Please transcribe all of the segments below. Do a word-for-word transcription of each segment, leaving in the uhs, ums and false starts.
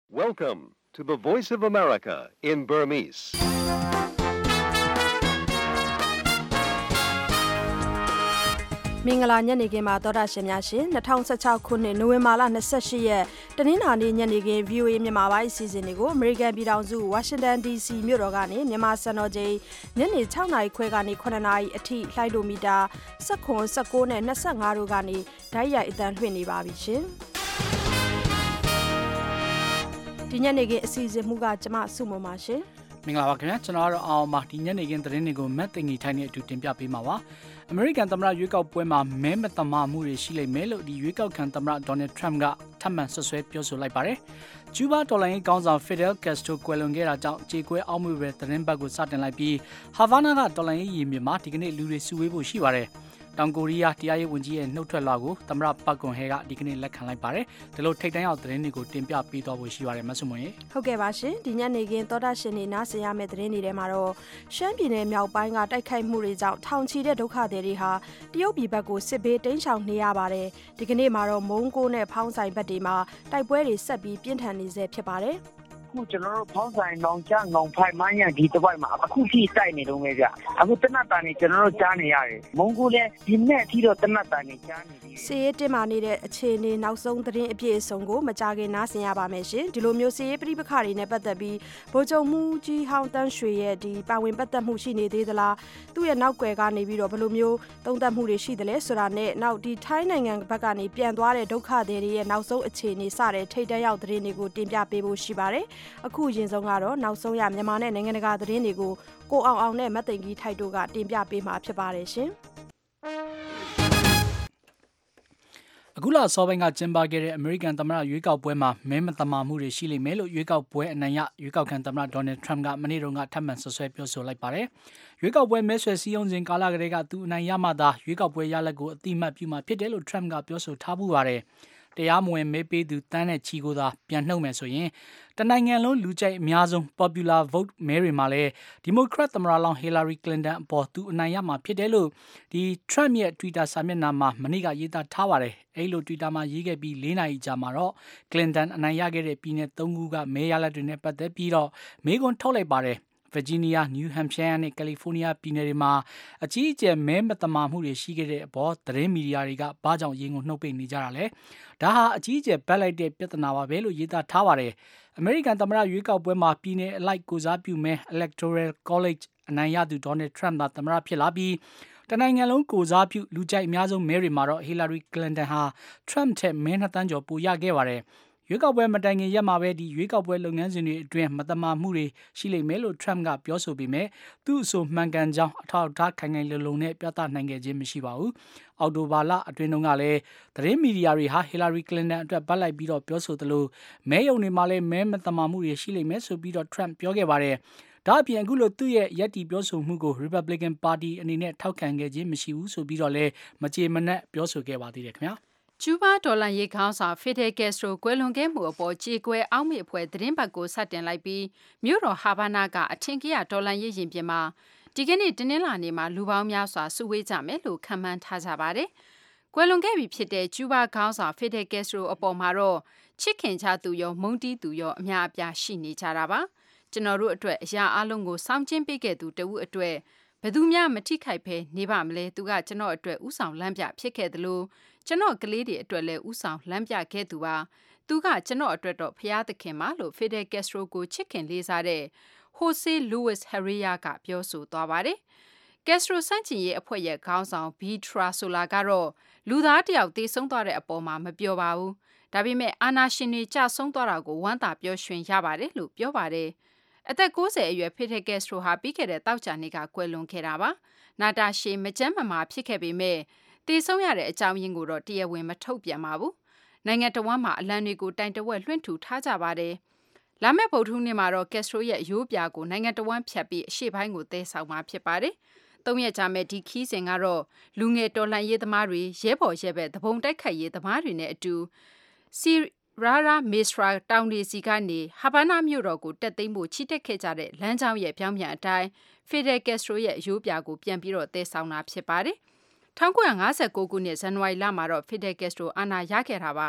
Welcome to the Voice of America in Burmese. ။မင်္ဂလာညနေခင်းပါသောတာရှင်များရှင်၂၀၁၆ခုနှစ်နိုဝင်ဘာလ၂၈ရက်တနင်္လာနေ့ညနေခင်း V O A မြန်မာပိုင်းအစီအစဉ်တွေကိုအမေရိကန်ပြည်ထောင်စု Washington D C မြို့တော်ကနေမြန်မာစံတော်ချိန်ညနေ၆နာရီခွဲကနေ၇နာရီအထိလှိုင်းဒိုမီတာ၁၇ ၁၉နဲ့၂၅တို့ကနေဓာတ်ရိုက်အသံလွှင့်နေပါပြီရှင်။ဒီညနေခင်းအစီအစဉ်မှုကကျမစုမပါရှင်။မင်္ဂလာပါခင်ဗျာကျွန်တော်ကတော့အောင်ပါဒီညနေခင်းသတင်းတွေကိုမတ်တင်ကြီးထိုင်းနေအတူတင်ပြပေးမှာပါအမေရိကန်သမ္မတရွေးကောက်ပွဲမှာမဲမတမာမှုတွေရှိလိမ့်မယ်လို့ဒီရွေးကောက်ခံသမ္မတဒေါ်နယ်ထရမ့်ကထပ်မံဆွဆွဲပြောဆိုလိုက်ပါတယ်ကျူးဘာတော်လိုင်းကောင်းဆောင်ဖီဒယ်ကက်စထရိုကွယ်လွန်ခဲ့တာကြောင့်ကြေကွဲအောက်မှုပဲသတင်းပတ်ကိုစတင်လိုက်ပြီးဟာဗာနာကတော်လိုင်းရေးမြေမှာဒီကနေ့လူတွေစုဝေးဖို့ရှိပါတယ်တောင်ကိုရီးယားတရားရေးဝန်ကြီးရဲ့နှုတ်ထွက်လွှာကိုသမ္မတပတ်ကွန်ဟဲကဒီကနေ့လက်ခံလိုက်ပါတယ်ဒီလိုထိတ်တန့်ရောက်သတင်းတွေကိုတင်ပြပေးသွားဖို့ရှိပါတယ်မဆုမွန်ရေဟုတ်ကဲ့ပါရှင်ဒီညနေခင်းသောတာရှင်တွေနားဆင်ရမယ့်သတင်းတွေထဲမှာတော့ရှမ်းပြည်နယ်မြောက်ပိုင်းကတိုက်ခိုက်မှုတွေကြောင့်ထောင်ချီတဲ့ဒုက္ခသည်တွေဟာတရုတ်ပြည်ဘက်ကိုစစ်ဘေးတိမ်းရှောင်နေရပါတယ်ဒီကနေ့မှာတော့မုံကိုနဲ့ဖောင်းဆိုင်ဘက်တွေမှာတိုက်ပွဲတွေဆက်ပြီးပြင်းထန်နေဆဲဖြစ်ပါတယ်ခုကျွန်တော်တို့ဖောင်းဆိုင်နောင်ချငုံဖိုင်မန်းရဒီတစ်ပိုင်းမှာအခုထိတိုက်နေတော့ငယ်ကြအခုတနတ်တန်နေကျွန်တော်တို့ကြားနေရတယ်မုံကိုလည်းဒီနေ့အထိတော့တနတ်တန်နေကြားနေပြီစီးရဲတင်မာနေတဲ့အခြေအနေနောက်ဆုံးသတင်းအပြည့်အစုံကိုမကြခင်နားဆင်ရပါမယ်ရှင်ဒီလိုမျိုးစီးရဲပြိပခါတွေနဲ့ပတ်သက်ပြီးဗိုလ်ချုပ်မှုကြီးဟောင်းတန်းရွှေရဲ့ဒီပါဝင်ပတ်သက်မှုရှိနေသေးသလားသူ့ရဲ့နောက်ွယ်ကနေပြီးတော့ဘယ်လိုမျိုးသုံးသပ်မှုတွေရှိသလဲဆိုတာနဲ့နောက်ဒီထိုင်းနိုင်ငံဘက်ကနေပြန်သွားတဲ့ဒုက္ခသည်တွေရဲ့နောက်ဆုံးအခြေအနေစတဲ့ထိတ်တဲရောက်သတင်းတွေကိုတင်ပြပေးဖို့ရှိပါတယ်အခုအရင်ဆုံးကတော့နောက်ဆုံးရမြန်မာနဲ့နိုင်ငံတကာသတင်းတွေကိုကိုအောင်အောင်နဲ့မသိင်ကြီးထိုက်တို့ကတင်ပြပေးမှာဖြစ်ပါတယ်ရှင်အခုလအစောပိုင်းကကျင်းပခဲ့တဲ့အမေရိကန်သမ္မတရွေးကောက်ပွဲမှာမဲမတမာမှုတွေရှိလိမ့်မယ်လို့ရွေးကောက်ပွဲအနိုင်ရရွေးကောက်ခံသမ္မတဒေါ်နယ်ထရမ့်ကမနေ့တုန်းကထပ်မံဆွဆွဲပြောဆိုလိုက်ပါတယ်။ရွေးကောက်ပွဲမဲဆွယ်စည်းရုံးစဉ်ကာလကတည်းကသူအနိုင်ရမှသာရွေးကောက်ပွဲရလဒ်ကိုအတိအမှတ်ပြုမှာဖြစ်တယ်လို့ထရမ့်ကပြောဆိုထားပူပါတယ်။တရားမဝင်မဲပေးသူတန်းနဲ့ချီကိုသာပြန်နှုတ်မယ်ဆိုရင်တနိုင်ငံလုံးလူကြိုက်အများဆုံး popular vote မဲတွေမှာလည်းဒီမိုကရက်သမ္မတလောင်းဟီလာရီကလင်တန်အပေါ်သူအနိုင်ရမှာဖြစ်တယ်လို့ဒီ Trump ရဲ့ Twitter စာမျက်နှာမှာမနေ့ကရေးသားထားပါတယ်။အဲ့လို Twitter မှာရေးခဲ့ပြီး၄နာရီကြာမှာတော့ Clinton အနိုင်ရခဲ့တဲ့ပြည်နယ်၃ခုကမဲရလဒ်တွေနဲ့ပတ်သက်ပြီးတော့မေးခွန်းထုတ်လိုက်ပါတယ်။ Virginia, New Hampshire နဲ့ California ပြည်နယ်တွေမှာအကြီးအကျယ်မဲမတမာမှုတွေရှိခဲ့တဲ့အပေါ်သတင်းမီဒီယာတွေကဘာကြောင့်ရင်းကိုနှုတ်ပိတ်နေကြတာလဲ။ဒါဟာအကြီးအကျယ်ဘက်လိုက်တဲ့ပြဿနာပါပဲလို့ရေးသားထားပါတယ်။အမေရိကန်သမ္မတရွေးကောက်ပွဲမှာပြည်နယ်အလိုက်ကိုစားပြုမဲ Electoral College အနိုင်ရသူဒေါ်နယ်ထရမ့်သာသမ္မတဖြစ်လာပြီးတနိုင်ငံလုံးကိုစားပြုလူကြိုက်အများဆုံးမဲတွေမှာတော့ဟီလာရီကလင်တန်ဟာထရမ့်ထက်မဲနှစ်သန်းကျော်ပိုရခဲ့ပါတယ်။ရွေးကောက်ပွဲမတိုင်ခင်ရက်မှာပဲဒီရွေးကောက်ပွဲလုပ်ငန်းစဉ်တွေအတွင်းမတမာမှုတွေရှိလိမ့်မယ်လို့ထရမ့်ကပြောဆိုပေမဲ့သူ့အဆိုမှန်ကန်ကြောင်းအထောက်အထားခိုင်ခိုင်လုံလုံနဲ့ပြသနိုင်ခဲ့ခြင်းမရှိပါဘူး။အော်တိုဘာလအတွင်းတုန်းကလည်းသတင်းမီဒီယာတွေဟာဟီလာရီကလင်တန်အတွက်ဗတ်လိုက်ပြီးတော့ပြောဆိုသလိုမဲယုံတွေမှာလည်းမဲမတမာမှုတွေရှိလိမ့်မယ်ဆိုပြီးတော့ထရမ့်ပြောခဲ့ပါတယ်။ဒါအပြင်အခုလိုသူ့ရဲ့ယက်တီပြောဆိုမှုကို Republican Party အနေနဲ့ထောက်ခံခဲ့ခြင်းမရှိဘူးဆိုပြီးတော့လည်းမကြေမနက်ပြောဆိုခဲ့ပါသေးတယ်ခင်ဗျာ။ကျူးဘာဒေါ်လာရေးခေါင်းဆောင်ဖီဒယ်ကက်စထရိုကွယ်လွန်ခဲ့မှုအပေါ်ကြေကွဲအောက်မေ့ဖွယ်သတင်းပတ်ကိုစတင်လိုက်ပြီးမြို့တော်ဟာဗာနာကအထင်ကြီးဒေါ်လာရေးရင်ပြင်မှာဒီကနေ့တင်းနှင်းလာနေမှာလူပေါင်းများစွာစုဝေးကြမယ်လို့ခန့်မှန်းထားကြပါတယ်။ကွယ်လွန်ခဲ့ပြီဖြစ်တဲ့ကျူးဘာခေါင်းဆောင်ဖီဒယ်ကက်စထရိုအပေါ်မှာတော့ချစ်ခင်ကြသူရောမုန်းတီးသူရောအများအပြားရှိနေကြတာပါ။ကျွန်တော်တို့အတွက်အရာအလုံးကိုစောင့်ကျဉ်ပေးခဲ့သူတဦးအတွက်ဘယ်သူမှမထိခိုက်ဖဲနေပါမလဲသူကကျွန်တော်အတွက်ဥဆောင်လမ်းပြဖြစ်ခဲ့တယ်လို့ကျွန်တော်ကလေးတွေအတွက်လည်းဥဆောင်လမ်းပြခဲ့သူပါသူကကျွန်တော်အတွက်တော့ဖျားသခင်ပါလို့ဖီဒယ်ကက်စထရိုကိုချစ်ခင်လေးစားတဲ့ဟိုဆေးလူးဝစ်ဟရီယာကပြောဆိုသွားပါတယ်ကက်စထရိုစန့်ကျင်ရေးအဖွဲ့ရဲ့ခေါင်းဆောင်ဘီထရာဆိုလာကတော့လူသားတယောက်သေဆုံးသွားတဲ့အပေါ်မှာမပြောပါဘူးဒါပေမဲ့အာနာရှင်တွေကြဆုံးသွားတာကိုဝမ်းသာပျော်ရွှင်ရပါတယ်လို့ပြောပါတယ်အသက်၉၀အရွယ်ဖီဒယ်ကက်စထရိုဟာပြီးခဲ့တဲ့တောက်ကြနေ့ကကွယ်လွန်ခဲ့တာပါနာတာရှည်မကျန်းမမာဖြစ်ခဲ့ပေမဲ့တည်ဆုံးရတဲ့အကြောင်းရင်းကိုတော့တရားဝင်မထုတ်ပြန်ပါဘူး။နိုင်ငံတော်ဝန်မှအလံတွေကိုတိုင်တဝက်လွှင့်ထူထားကြပါတယ်။လာမယ့်ဗုဒ္ဓဟူးနေ့မှာတော့ကက်စထရိုရဲ့အရိုးပြာကိုနိုင်ငံတော်ဝန်ဖြတ်ပြီးအရှေ့ပိုင်းကိုသဲဆောင်မှာဖြစ်ပါတယ်။သုံးရက်ကြာမဲ့ဒီခီးစဉ်ကတော့လူငယ်တော်လှန်ရေးသမားတွေရဲဘော်ရဲဘက်တပုံတိုက်ခိုက်ရေးသမားတွေနဲ့အတူစီရာရာမစ္စရာတောင်တွေစီကနေဟာဗာနာမြို့တော်ကိုတက်သိမ်းဖို့ချီတက်ခဲ့ကြတဲ့လမ်းကြောင်းရဲ့ပြောင်းပြန်အတိုင်းဖီဒယ်ကက်စထရိုရဲ့အရိုးပြာကိုပြန်ပြီးတော့သဲဆောင်တာဖြစ်ပါတယ်။၁၉၅၉ခုနှစ်ဇန်နဝါရီလမှာတော့ဖီဒယ်ကက်စထရိုအာဏာရခဲ့တာပါ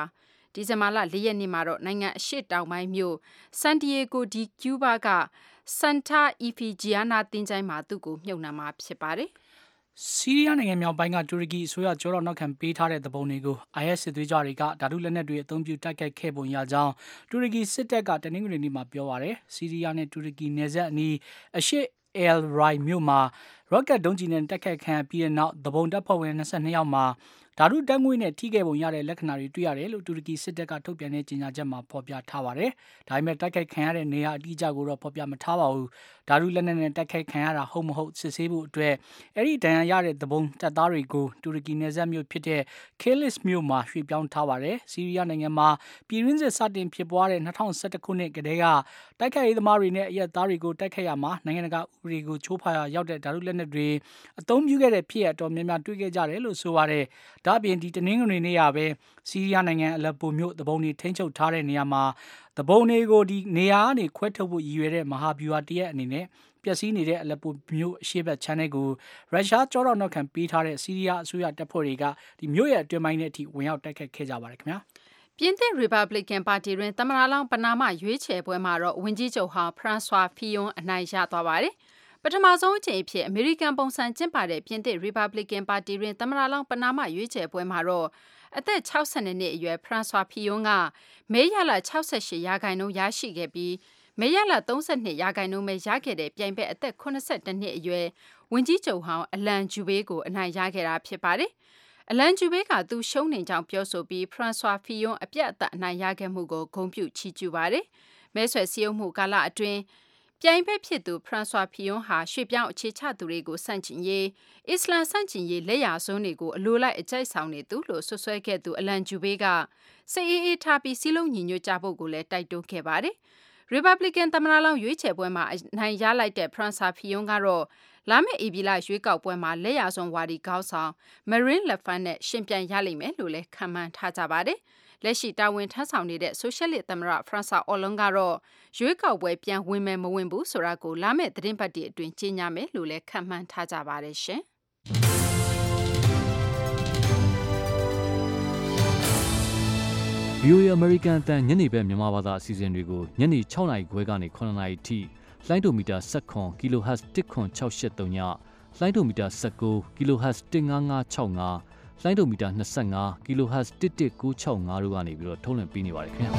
ဒီဇင်ဘာလ၄ရက်နေ့မှာတော့နိုင်ငံအရှေ့တောင်ပိုင်းမြို့ဆန်တီယေဂိုဒီကျူးဘားကစန်တာအီဖီဂျီယာနာတင်ချိုင်းမှာသူ့ကိုမြုပ်နှံမှာဖြစ်ပါတယ်ဆီးရီးယားနိုင်ငံမြောက်ပိုင်းကတူရကီအစိုးရကြောတော်နောက်ခံပေးထားတဲ့သဘုံတွေကို အိုင်အက်စ် စစ်သွေးကြွတွေကဓာတုလက်နက်တွေအသုံးပြုတိုက်ခိုက်ခဲ့ပုံရကြောင်းတူရကီစစ်တပ်ကတနင်္ဂနွေနေ့မှာပြောပါတယ်။ဆီးရီးယားနဲ့တူရကီနယ်စပ်အနီးအရှေ့အယ်ရိုင်မြို့မှာရော့ကတ်ဒုံးကျည်နဲ့တိုက်ခိုက်ခံပြီးတဲ့နောက်သဘုံတပ်ဖွဲ့ဝင်၂၂ယောက်မှာဓာတုတက်ငွေနဲ့ထိခဲ့ပုံရတဲ့လက္ခဏာတွေတွေ့ရတယ်လို့တူရကီစစ်တပ်ကထုတ်ပြန်တဲ့ကြေညာချက်မှာဖော်ပြထားပါတယ်။ဒါပေမဲ့တိုက်ခိုက်ခံရတဲ့နေရာအတိအကျကိုတော့ဖော်ပြမထားပါဘူး။ဓာတုလက်နက်နဲ့တိုက်ခိုက်ခံရတာဟုတ်မဟုတ်စစ်ဆေးဖို့အတွက်အဲ့ဒီဒဏ်ရာရတဲ့သဘုံတပ်သားတွေကိုတူရကီနယ်စပ်မြို့ဖြစ်တဲ့ကေလစ်မြို့မှာရွှေ့ပြောင်းထားပါတယ်။ဆီးရီးယားနိုင်ငံမှာပြည်တွင်းစစ်စတင်ဖြစ်ပွားတဲ့၂၀၁၁ခုနှစ်ကတည်းကတိုက်ခိုက်ရေးသမားတွေနဲ့အရက်သားတွေကိုတိုက်ခိုက်ရမှာနိုင်ငံတကာဥပဒေကိုချိုးဖောက်ရရောက်တဲ့ဓာတုလက်နက်တွေအသုံးပြုခဲ့တဲ့ဖြစ်ရတော်များများတွေ့ခဲ့ကြတယ်လို့ဆိုပါတယ်။ဒါ့အပြင်ဒီတနင်္ဂနွေနေ့ရပဲဆီးရီးယားနိုင်ငံအလက်ပိုမြို့သဘုံတွေထိန်းချုပ်ထားတဲ့နေရာမှာသဘုံတွေကိုဒီနေရာကနေခွဲထုတ်ဖို့ရည်ရွယ်တဲ့မဟာဗျူဟာတရက်အနေနဲ့ပျက်စီးနေတဲ့အလက်ပိုမြို့အရှေ့ဘက်ခြမ်းတွေကိုရုရှားကြောတော်နောက်ခံပေးထားတဲ့ဆီးရီးယားအစိုးရတပ်ဖွဲ့တွေကဒီမြို့ရဲ့အတွင်းပိုင်းနဲ့အထိဝင်ရောက်တိုက်ခိုက်ခဲ့ကြပါတယ်ခင်ဗျာပြင်သစ် Republican ပါတီတွင်သမ္မတလောင်းပနာမရွေးချယ်ပွဲမှာတော့ဝန်ကြီးချုပ်ဟောင်း François Fillon အနိုင်ရသွားပါတယ်ပထမဆုံးအကြိမ်အဖြစ်အမေရိကန်ပုံစံကျင်းပတဲ့ပြင်သစ် Republican ပါတီတွင်သမ္မတလောင်းပနာမရွေးချယ်ပွဲမှာတော့အသက်၆၂နှစ်အရွယ် François Fillon ကမဲရလ၆၈ရာခိုင်နှုန်းရရှိခဲ့ပြီးမဲရလ၃၂ရာခိုင်နှုန်းပဲရခဲ့တဲ့ပြိုင်ဘက်အသက်၇၁နှစ်အရွယ်ဝန်ကြီးချုပ်ဟောင်းအလန်ဂျူဘေးကိုအနိုင်ရခဲ့တာဖြစ်ပါတယ်အလန်ဂျူဘေးကသူရှုံးနေကြောင်းပြောဆိုပြီး François Fillon အပြတ်အသတ်အနိုင်ရခဲ့မှုကိုဂုဏ်ပြုချီးကျူးပါတယ်မဲဆွယ်စည်းရုံးမှုကာလအတွင်းပြိုင်ဘက်ဖြစ်သူ François Fillon ဟာရွှေ့ပြောင်းအခြေချသူတွေကိုစန့်ကျင်ရေးအစ္စလမ်စန့်ကျင်ရေးလက်ရာစွန်းတွေကိုအလိုလိုက်အကြိုက်ဆောင်နေသူလို့ဆွဆွဲခဲ့သူအလန်ဂျူဘေးကစိတ်အေးအေးထားပြီးစီးလုံးညီညွတ်ကြဖို့ကိုလည်းတိုက်တွန်းခဲ့ပါတယ်။ Republican သမ္မတလောင်းရွေးချယ်ပွဲမှာအနိုင်ရလိုက်တဲ့ François Fillon ကတော့လာမယ့်ဧပြီလရွေးကောက်ပွဲမှာလက်ရာစွန်းဝါဒီခေါင်းဆောင် Marine Le Pen နဲ့ရှင်ပြိုင်ရလိမ့်မယ်လို့လည်းခန့်မှန်းထားကြပါတယ်။လက်ရှိတာဝန်ထမ်းဆောင်နေတဲ့ဆိုရှယ်လစ်သမ္မတ François Hollande ကတော့ရွေးကောက်ပွဲပြန်ဝင်မယ်မဝင်ဘူးဆိုတာကိုလာမယ့်သတင်းပတ်တွေအတွင်းကြေညာမယ်လို့လည်းခန့်မှန်းထားကြပါတယ်ရှင်။ဗီအိုအေ American အသံညနေဘက်မြန်မာဘာသာအစီအစဉ်တွေကိုညနေ၆နာရီခွဲကနေ၇နာရီထိလိုင်းဒိုမီတာ၁၇ kHz တစ်ခွန်၆၈၃ညလိုင်းဒိုမီတာ၁၉ kHz တစ်၅၅၆၅လိုင်းဒိုမီတာ၂၅ kHz တစ်တစ်၉၆၅တို့ကနေပြီးတော့ထုတ်လွှင့်ပေးနေပါတယ်ခင်ဗျာ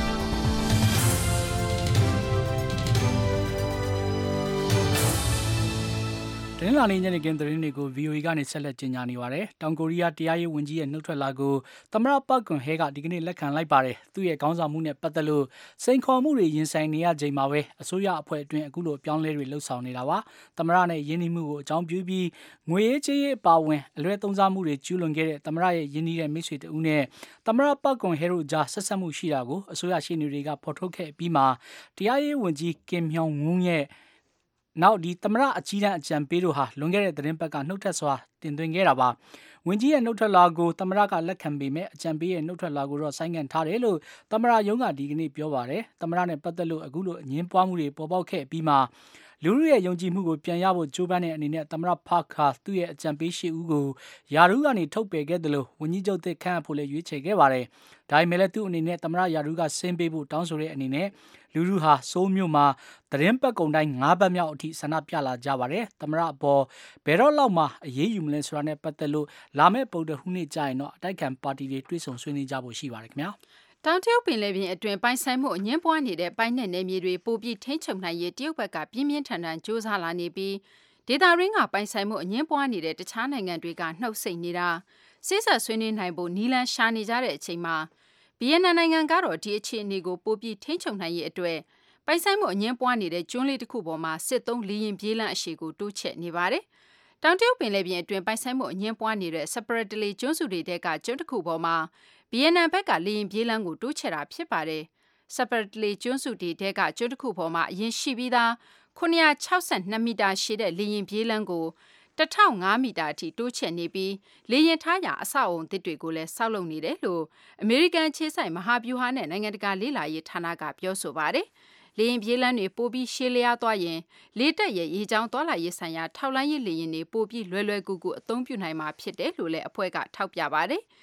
တနင်္လာနေ့ညနေခင်းသတင်းတွေကို ဗီအိုအေ ကနေဆက်လက်ကြေညာနေပါတယ်။တောင်ကိုရီးယားတရားရေးဝန်ကြီးရဲ့နှုတ်ထွက်လာကိုသမ္မတပတ်ကွန်ဟဲကဒီကနေ့လက်ခံလိုက်ပါတယ်။သူ့ရဲ့ခေါင်းဆောင်မှုနဲ့ပတ်သက်လို့စိန်ခေါ်မှုတွေရင်ဆိုင်နေရချိန်မှာပဲအစိုးရအဖွဲ့အတွင်းအခုလိုပြောင်းလဲတွေလှုပ်ဆောင်နေတာပါ။သမ္မတနဲ့ယင်းနှိမှုကိုအကြောင်းပြုပြီးငွေရေးကြေးရေးအပါအဝင်အလွဲသုံးစားမှုတွေကျူးလွန်ခဲ့တဲ့သမ္မတရဲ့ယင်းနှိတဲ့မိတ်ဆွေတဦးနဲ့သမ္မတပတ်ကွန်ဟဲတို့ကြားဆက်ဆက်မှုရှိတာကိုအစိုးရရှေ့နေတွေကဖော်ထုတ်ခဲ့ပြီးမှတရားရေးဝန်ကြီးကင်မြုံငုံရဲ့နောက်ဒီသမ္မတအကြီးတန်းအကြံပေးတို့ဟာလွန်ခဲ့တဲ့သတင်းပတ်ကနှုတ်ထွက်စွာတင်သွင်းခဲ့တာပါဝန်ကြီးရဲ့နှုတ်ထွက်လာကိုသမ္မတကလက်ခံပေမဲ့အကြံပေးရဲ့နှုတ်ထွက်လာကိုတော့ဆိုင်းငံ့ထားတယ်လို့သမ္မတရုံးကဒီကနေ့ပြောပါတယ်သမ္မတနဲ့ပတ်သက်လို့အခုလိုအငင်းပွားမှုတွေပေါ်ပေါက်ခဲ့ပြီးမှလူလူရဲ့ယုံကြည်မှုကိုပြန်ရဖို့ကြိုးပမ်းတဲ့အနေနဲ့သမ္မတဖာခါသူ့ရဲ့အကြံပေးရှိဦးကိုယာရုကနေထုတ်ပယ်ခဲ့တယ်လို့ဝန်ကြီးချုပ်သစ်ခန့်အပ်ဖို့လည်းရွေးချယ်ခဲ့ပါတယ်ဒါပေမဲ့လည်းသူ့အနေနဲ့သမ္မတယာရုကဆင်းပေးဖို့တောင်းဆိုတဲ့အနေနဲ့လူလူဟာဆိုးမြို့မှာသတင်းပတ်ကုံတိုင်း၅ဘတ်မြောက်အထိဆန္ဒပြလာကြပါတယ်သမ္မတအပေါ်ဘယ်တော့လောက်မှအရေးယူမလဲဆိုတာနဲ့ပတ်သက်လို့လာမယ့်ပုဒ်တဟူးနေ့ကျရင်တော့အတိုက်ခံပါတီတွေတွေ့ဆုံဆွေးနွေးကြဖို့ရှိပါတယ်ခင်ဗျာတောင်တရုတ်ပင်လယ်ပြင်အတွင်းပိုင်ဆိုင်မှုအငင်းပွားနေတဲ့ပိုင်နက်နယ်မြေတွေပိုပြီးထိန်းချုပ်နိုင်ရေးတရုတ်ဘက်ကပြင်းပြင်းထန်ထန်ကြိုးစားလာနေပြီးဒေသရင်းကပိုင်ဆိုင်မှုအငင်းပွားနေတဲ့တခြားနိုင်ငံတွေကနှုတ်ဆက်နေတာစစ်ဆက်ဆွေးနွေးနိုင်ဖို့နီလန်ရှာနေကြတဲ့အချိန်မှာဗီယက်နမ်နိုင်ငံကတော့ဒီအခြေအနေကိုပိုပြီးထိန်းချုပ်နိုင်ရေးအတွက်ပိုင်ဆိုင်မှုအငင်းပွားနေတဲ့ကျွန်းလေးတစ်ခုပေါ်မှာစစ်သုံးလေရင်ပြေးလန့်အရှိကိုတိုးချဲ့နေပါတယ်။တောင်တရုတ်ပင်လယ်ပြင်အတွင်းပိုင်ဆိုင်မှုအငင်းပွားနေတဲ့ Spratly ကျွန်းစုတွေတဲကကျွန်းတစ်ခုပေါ်မှာဗီယက်နမ်ဘက်ကလေရင်ပြေးလမ်းကိုတိုးချဲ့တာဖြစ်ပါတယ်။ Spratly ကျွန်းစုတွေတဲကကျွန်းတစ်ခုပေါ်မှာအရင်ရှိပြီးသားခုနှစ်ရာ၆၂မီတာရှည်တဲ့လေရင်ပြေးလမ်းကိုတစ်ထောင်ငါးမီတာအထိတိုးချဲ့နေပြီးလေရင်ထားရာအဆောက်အုံသစ်တွေကိုလည်းဆောက်လုပ်နေတယ်လို့အမေရိကန်ခြေဆိုင်မဟာဗျူဟာနဲ့နိုင်ငံတကာလေ့လာရေးဌာနကပြောဆိုပါတယ်။လေရင်ပြေးလမ်းတွေပိုပြီးရှည်လျားသွားရင်လေတက်ရဲ့ရေကြောင်းသွားလာရေးဆိုင်ရာထောက်လှမ်းရေးလေရင်တွေပိုပြီးလွယ်လွယ်ကူကူအသုံးပြုနိုင်မှာဖြစ်တယ်လို့လည်းအဖွဲ့ကထောက်ပြပါတယ်။